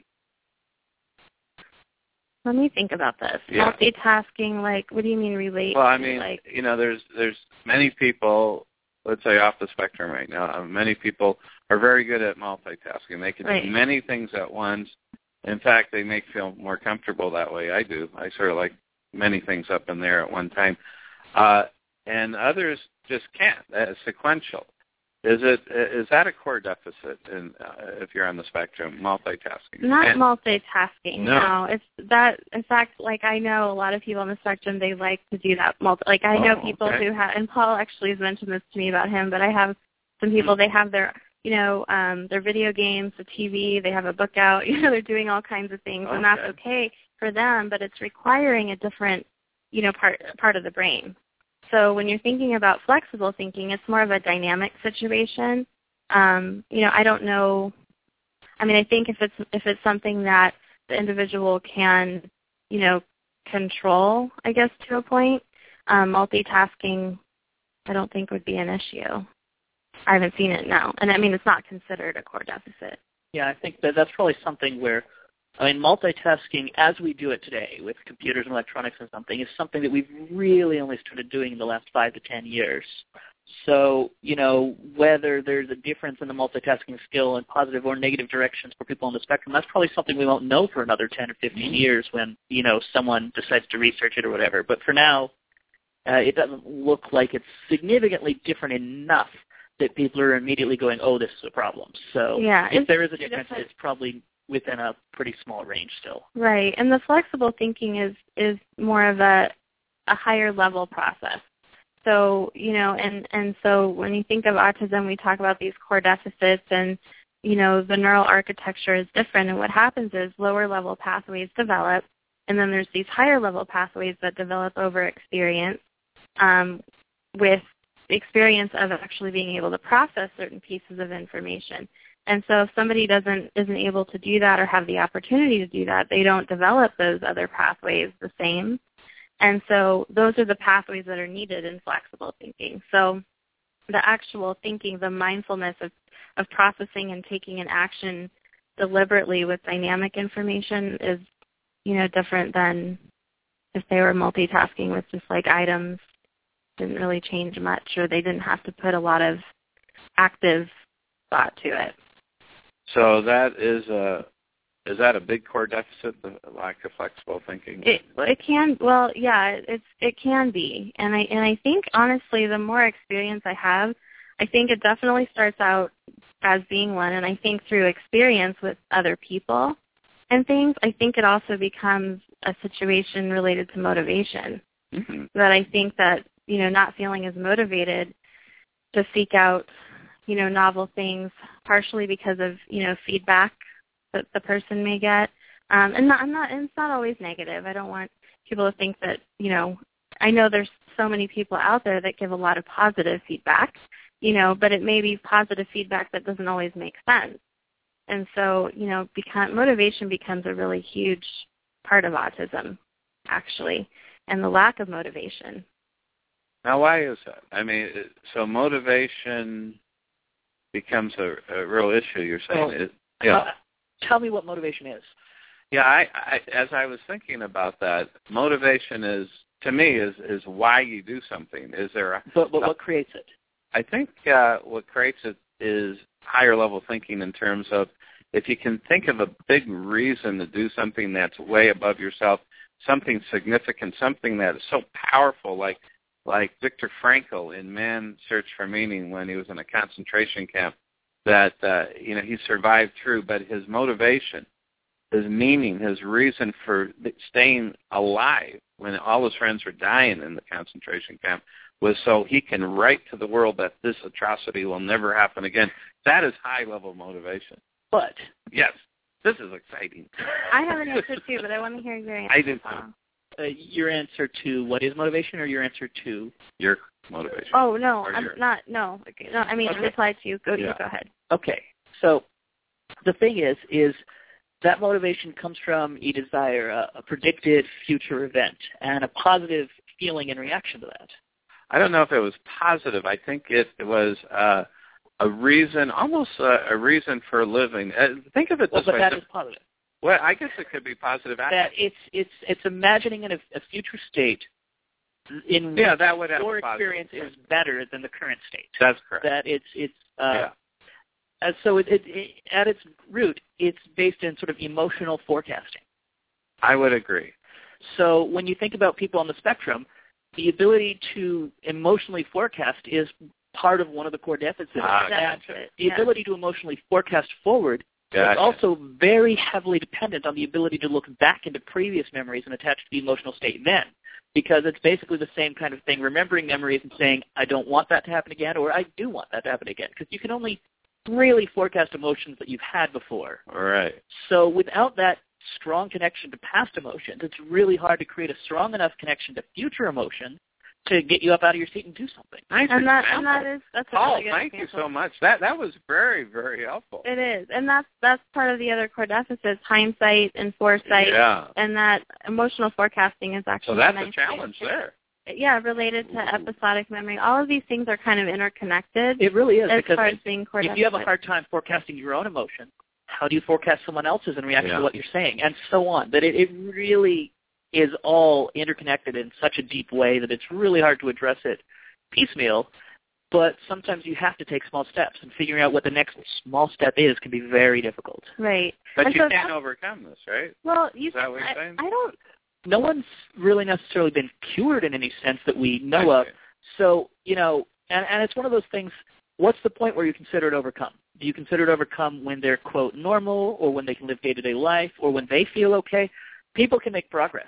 Speaker 2: Let me think about this.
Speaker 1: Yeah.
Speaker 2: Multitasking, like, what do you mean relate?
Speaker 1: Well, I
Speaker 2: to,
Speaker 1: mean,
Speaker 2: like,
Speaker 1: you know, there's there's many people, let's say off the spectrum right now, uh, many people are very good at multitasking. They can
Speaker 2: right.
Speaker 1: do many things at once. In fact, they make feel more comfortable that way. I do. I sort of like many things up in there at one time. Uh, and others just can't. That's sequential. Is it is that a core deficit in, uh, if you're on the spectrum, multitasking?
Speaker 2: Not
Speaker 1: and,
Speaker 2: multitasking.
Speaker 1: No.
Speaker 2: no, it's that. In fact, like I know a lot of people on the spectrum, they like to do that. Multi, like I know
Speaker 1: oh,
Speaker 2: people
Speaker 1: okay.
Speaker 2: who have, and Paul actually has mentioned this to me about him. But I have some people. They have their, you know, um, their video games, the T V. They have a book out. You know, they're doing all kinds of things,
Speaker 1: okay.
Speaker 2: and that's okay for them. But it's requiring a different, you know, part part of the brain. So when you're thinking about flexible thinking, it's more of a dynamic situation. Um, you know, I don't know. I mean, I think if it's if it's something that the individual can, you know, control, I guess to a point, um, multitasking, I don't think would be an issue. I haven't seen it now, and I mean, it's not considered a core deficit.
Speaker 3: Yeah, I think that that's probably something where. I mean, multitasking as we do it today with computers and electronics and something is something that we've really only started doing in the last five to ten years. So, you know, whether there's a difference in the multitasking skill in positive or negative directions for people on the spectrum, that's probably something we won't know for another ten or fifteen years when, you know, someone decides to research it or whatever. But for now, uh, it doesn't look like it's significantly different enough that people are immediately going, oh, this is a problem. So
Speaker 2: yeah,
Speaker 3: if there is a difference,
Speaker 2: different.
Speaker 3: it's probably within a pretty small range still.
Speaker 2: Right, and the flexible thinking is, is more of a a higher level process. So, you know, and, and so when you think of autism, we talk about these core deficits and, you know, the neural architecture is different. And what happens is lower level pathways develop, and then there's these higher level pathways that develop over experience um, with the experience of actually being able to process certain pieces of information. And so if somebody doesn't isn't able to do that or have the opportunity to do that, they don't develop those other pathways the same. And so those are the pathways that are needed in flexible thinking. So the actual thinking, the mindfulness of, of processing and taking an action deliberately with dynamic information is, you know, different than if they were multitasking with just like items, didn't really change much, or they didn't have to put a lot of active thought to it.
Speaker 1: So that is a is that a big core deficit, the lack of flexible thinking?
Speaker 2: It it can well yeah it's it can be, and I and I think honestly the more experience I have, I think it definitely starts out as being one, and I think through experience with other people and things, I think it also becomes a situation related to motivation.
Speaker 1: Mm-hmm.
Speaker 2: That I think that, you know, not feeling as motivated to seek out, you know, novel things, partially because of, you know, feedback that the person may get. Um, and not, I'm not, and it's not always negative. I don't want people to think that, you know, I know there's so many people out there that give a lot of positive feedback, you know, but it may be positive feedback that doesn't always make sense. And so, you know, become, motivation becomes a really huge part of autism, actually, and the lack of motivation.
Speaker 1: Now, why is that? I mean, so motivation becomes a, a real issue, you're saying.
Speaker 3: Well,
Speaker 1: it, yeah.
Speaker 3: Uh, tell me what motivation is.
Speaker 1: Yeah, I, I, as I was thinking about that, motivation is, to me, is, is why you do something. Is there a,
Speaker 3: But, but what creates it?
Speaker 1: I think uh, what creates it is higher level thinking in terms of if you can think of a big reason to do something that's way above yourself, something significant, something that is so powerful, like like Viktor Frankl in Man's Search for Meaning when he was in a concentration camp, that uh, you know he survived through, but his motivation, his meaning, his reason for staying alive when all his friends were dying in the concentration camp was so he can write to the world that this atrocity will never happen again. That is high-level motivation.
Speaker 3: But
Speaker 1: yes, this is exciting.
Speaker 2: I have an answer too, but I want to hear your answer.
Speaker 1: I do too.
Speaker 3: Uh, your answer to what is motivation, or your answer to
Speaker 1: your motivation?
Speaker 2: Oh no,
Speaker 1: or
Speaker 2: I'm
Speaker 1: your...
Speaker 2: not. No, okay. no. I mean,
Speaker 3: Okay.
Speaker 2: reply to you. Go,
Speaker 1: Yeah.
Speaker 2: you go ahead.
Speaker 3: Okay. So the thing is, is that motivation comes from a desire, a, a predicted future event, and a positive feeling in reaction to that.
Speaker 1: I don't know if it was positive. I think it was uh, a reason, almost a, a reason for living. Uh, think of it
Speaker 3: Well,
Speaker 1: this
Speaker 3: but
Speaker 1: way.
Speaker 3: that is positive.
Speaker 1: Well, I guess it could be positive.
Speaker 3: That it's it's it's imagining in a, a future state in
Speaker 1: Yeah,
Speaker 3: which
Speaker 1: that would have
Speaker 3: your
Speaker 1: a positive
Speaker 3: experience
Speaker 1: effect.
Speaker 3: is better than the current state.
Speaker 1: That's correct.
Speaker 3: That it's it's uh,
Speaker 1: yeah.
Speaker 3: and so it, it, it at its root, it's based in sort of emotional forecasting.
Speaker 1: I would agree.
Speaker 3: So when you think about people on the spectrum, the ability to emotionally forecast is part of one of the core deficits.
Speaker 1: Ah,
Speaker 3: and
Speaker 1: gotcha.
Speaker 3: the
Speaker 2: Yeah.
Speaker 3: ability to emotionally forecast forward
Speaker 1: Gotcha.
Speaker 3: is also very heavily dependent on the ability to look back into previous memories and attach to the emotional state then, because it's basically the same kind of thing, remembering memories and saying, I don't want that to happen again, or I do want that to happen again, because you can only really forecast emotions that you've had before.
Speaker 1: All right.
Speaker 3: So without that strong connection to past emotions, it's really hard to create a strong enough connection to future emotion to get you up out of your seat and do something.
Speaker 1: Nice
Speaker 2: And that,
Speaker 1: example.
Speaker 2: and that is that's a
Speaker 1: Oh,
Speaker 2: really good
Speaker 1: thank
Speaker 2: example.
Speaker 1: you so much. That that was very, very helpful.
Speaker 2: It is, and that's that's part of the other core deficits: hindsight and foresight.
Speaker 1: Yeah.
Speaker 2: And that emotional forecasting is actually
Speaker 1: So that's
Speaker 2: a nice
Speaker 1: a challenge
Speaker 2: way.
Speaker 1: there.
Speaker 2: Yeah, related to episodic memory. All of these things are kind of interconnected
Speaker 3: It really is,
Speaker 2: as
Speaker 3: because
Speaker 2: far as being core
Speaker 3: if you have a
Speaker 2: deficit.
Speaker 3: hard time forecasting your own emotion, how do you forecast someone else's in reaction
Speaker 1: Yeah.
Speaker 3: to what you're saying, and so on. That it, it really is all interconnected in such a deep way that it's really hard to address it piecemeal, but sometimes you have to take small steps, and figuring out what the next small step is can be very difficult.
Speaker 2: Right.
Speaker 1: But
Speaker 2: And
Speaker 1: you
Speaker 2: so
Speaker 1: can't
Speaker 2: that-
Speaker 1: overcome this, right?
Speaker 2: Well, you
Speaker 1: Is that
Speaker 2: can,
Speaker 1: what you're
Speaker 2: I,
Speaker 1: saying?
Speaker 2: I don't.
Speaker 3: No one's really necessarily been cured in any sense that we know
Speaker 1: I
Speaker 3: of.
Speaker 1: see.
Speaker 3: So, you know, and, and it's one of those things, what's the point where you consider it overcome? Do you consider it overcome when they're, quote, normal, or when they can live day-to-day life, or when they feel okay? People can make progress.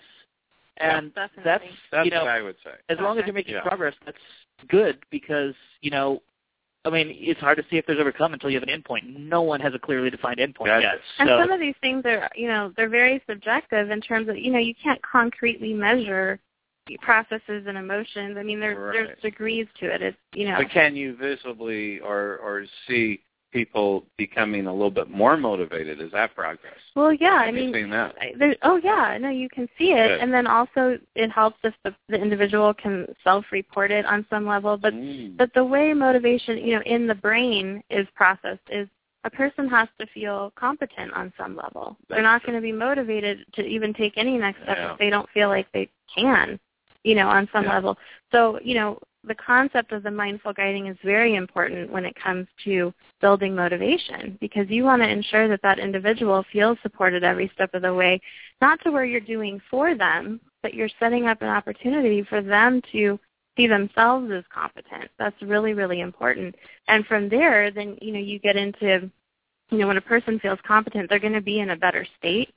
Speaker 3: And
Speaker 2: Yeah,
Speaker 3: that's,
Speaker 2: definitely.
Speaker 1: That's
Speaker 3: you know,
Speaker 1: what I would say.
Speaker 3: as long as
Speaker 2: Okay.
Speaker 3: you're making
Speaker 1: Yeah.
Speaker 3: progress, that's good, because, you know, I mean, it's hard to see if there's overcome until you have an endpoint. No one has a clearly defined endpoint
Speaker 1: Gotcha.
Speaker 3: yet.
Speaker 2: And
Speaker 3: So,
Speaker 2: some of these things are, you know, they're very subjective in terms of, you know, you can't concretely measure processes and emotions. I mean, there,
Speaker 1: Right.
Speaker 2: there's degrees to it. It's, you know.
Speaker 1: But can you visibly or or see people becoming a little bit more motivated? Is that progress?
Speaker 2: Well, yeah, I
Speaker 1: Have you
Speaker 2: mean,
Speaker 1: seen that?
Speaker 2: I- there, oh yeah, no, you can see it,
Speaker 1: Good.
Speaker 2: and then also it helps if the, the individual can self-report it on some level. But
Speaker 1: Mm.
Speaker 2: but the way motivation, you know, in the brain is processed is a person has to feel competent on some level. They're not going to be motivated to even take any next step
Speaker 1: Yeah.
Speaker 2: if they don't feel like they can, you know, on some
Speaker 1: Yeah.
Speaker 2: level. So, you know, the concept of the mindful guiding is very important when it comes to building motivation, because you want to ensure that that individual feels supported every step of the way, not to where you're doing for them, but you're setting up an opportunity for them to see themselves as competent. That's really, really important. And from there, then, you know, you get into, you know, when a person feels competent, they're going to be in a better state.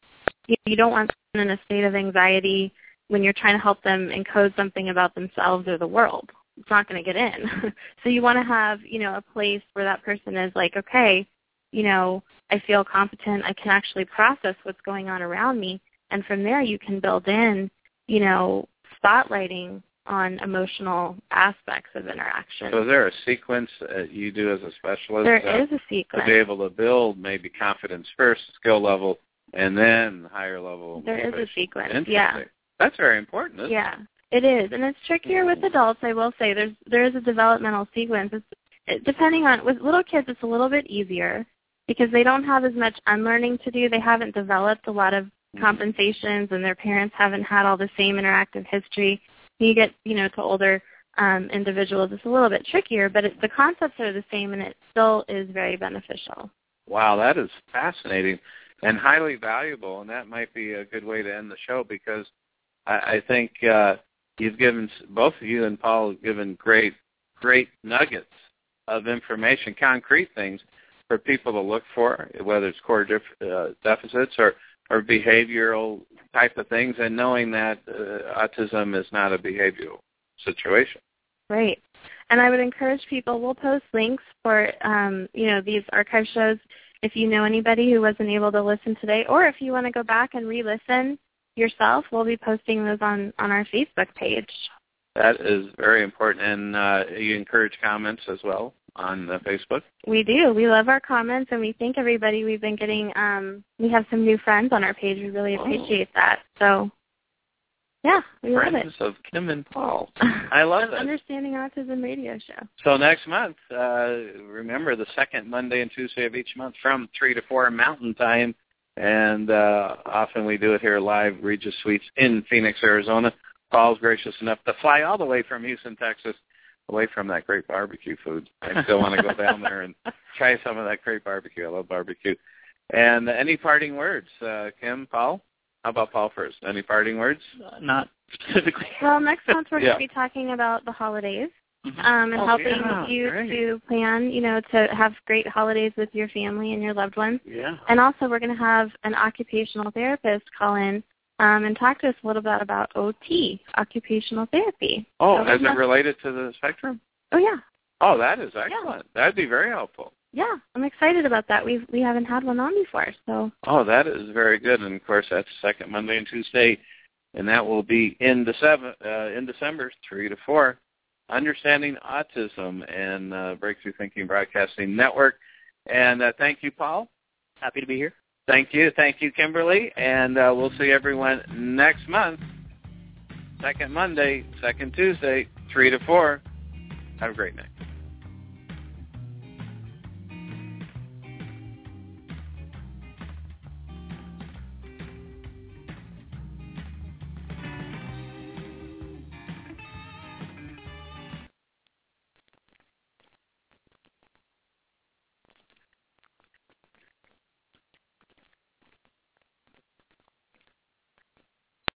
Speaker 2: you, you don't want someone in a state of anxiety when you're trying to help them encode something about themselves or the world. It's not going to get in. So you want to have, you know, a place where that person is like, okay, you know, I feel competent. I can actually process what's going on around me. And from there you can build in, you know, spotlighting on emotional aspects of interaction.
Speaker 1: So is there a sequence that you do as a specialist?
Speaker 2: There
Speaker 1: uh,
Speaker 2: is a sequence.
Speaker 1: To be able to build maybe confidence first, skill level, and then higher level.
Speaker 2: There is
Speaker 1: motivation.
Speaker 2: a sequence, yeah.
Speaker 1: That's very important, isn't
Speaker 2: yeah, it? Yeah, it is. And it's trickier with adults, I will say. There's There is a developmental sequence. It's, it, depending on, with little kids, it's a little bit easier because they don't have as much unlearning to do. They haven't developed a lot of compensations, and their parents haven't had all the same interactive history. You get, you know, to older um, individuals, it's a little bit trickier, but it, the concepts are the same, and it still is very beneficial.
Speaker 1: Wow, that is fascinating and highly valuable, and that might be a good way to end the show because I, I think uh, you've given, both of you and Paul have given great, great nuggets of information, concrete things for people to look for, whether it's core def, uh, deficits or, or behavioral type of things, and knowing that uh, autism is not a behavioral situation.
Speaker 2: Right. And I would encourage people, we'll post links for, um, you know, these archive shows if you know anybody who wasn't able to listen today, or if you want to go back and re-listen yourself, we'll be posting those on, on our Facebook page.
Speaker 1: That is very important, and uh, you encourage comments as well on uh, Facebook?
Speaker 2: We do. We love our comments, and we thank everybody. We've been getting, um, we have some new friends on our page. We really appreciate oh. that. So, yeah, we
Speaker 1: Friends
Speaker 2: love it.
Speaker 1: of Kim and Paul. I love it.
Speaker 2: Understanding Autism radio show.
Speaker 1: So next month, uh, remember the second Monday and Tuesday of each month from three to four Mountain Time, and uh, often we do it here live, Regis Suites in Phoenix, Arizona. Paul's gracious enough to fly all the way from Houston, Texas, away from that great barbecue food. I still want to go down there and try some of that great barbecue. I love barbecue. And any parting words, uh, Kim, Paul? How about Paul first? Any parting words?
Speaker 3: Uh, not specifically.
Speaker 2: Well, next month we're
Speaker 1: yeah.
Speaker 2: going to be talking about the holidays
Speaker 3: Mm-hmm.
Speaker 2: um, and
Speaker 1: oh,
Speaker 2: helping
Speaker 1: yeah,
Speaker 2: you
Speaker 1: great.
Speaker 2: to plan, you know, to have great holidays with your family and your loved ones.
Speaker 1: Yeah.
Speaker 2: And also we're going to have an occupational therapist call in um, and talk to us a little bit about O T, occupational therapy.
Speaker 1: Oh,
Speaker 2: so
Speaker 1: is it related to the spectrum?
Speaker 2: Oh, yeah.
Speaker 1: Oh, that is excellent. Yeah. That'd be very helpful.
Speaker 2: Yeah, I'm excited about that. We've, we haven't had one on before, so.
Speaker 1: Oh, that is very good. And, of course, that's second Monday and Tuesday, and that will be in, December, uh, in December, three to four. Understanding Autism and uh, Breakthrough Thinking Broadcasting Network. And uh, thank you, Paul.
Speaker 3: Happy to be here.
Speaker 1: Thank you. Thank you, Kimberly. And uh, we'll see everyone next month, second Monday, second Tuesday, three to four. Have a great night.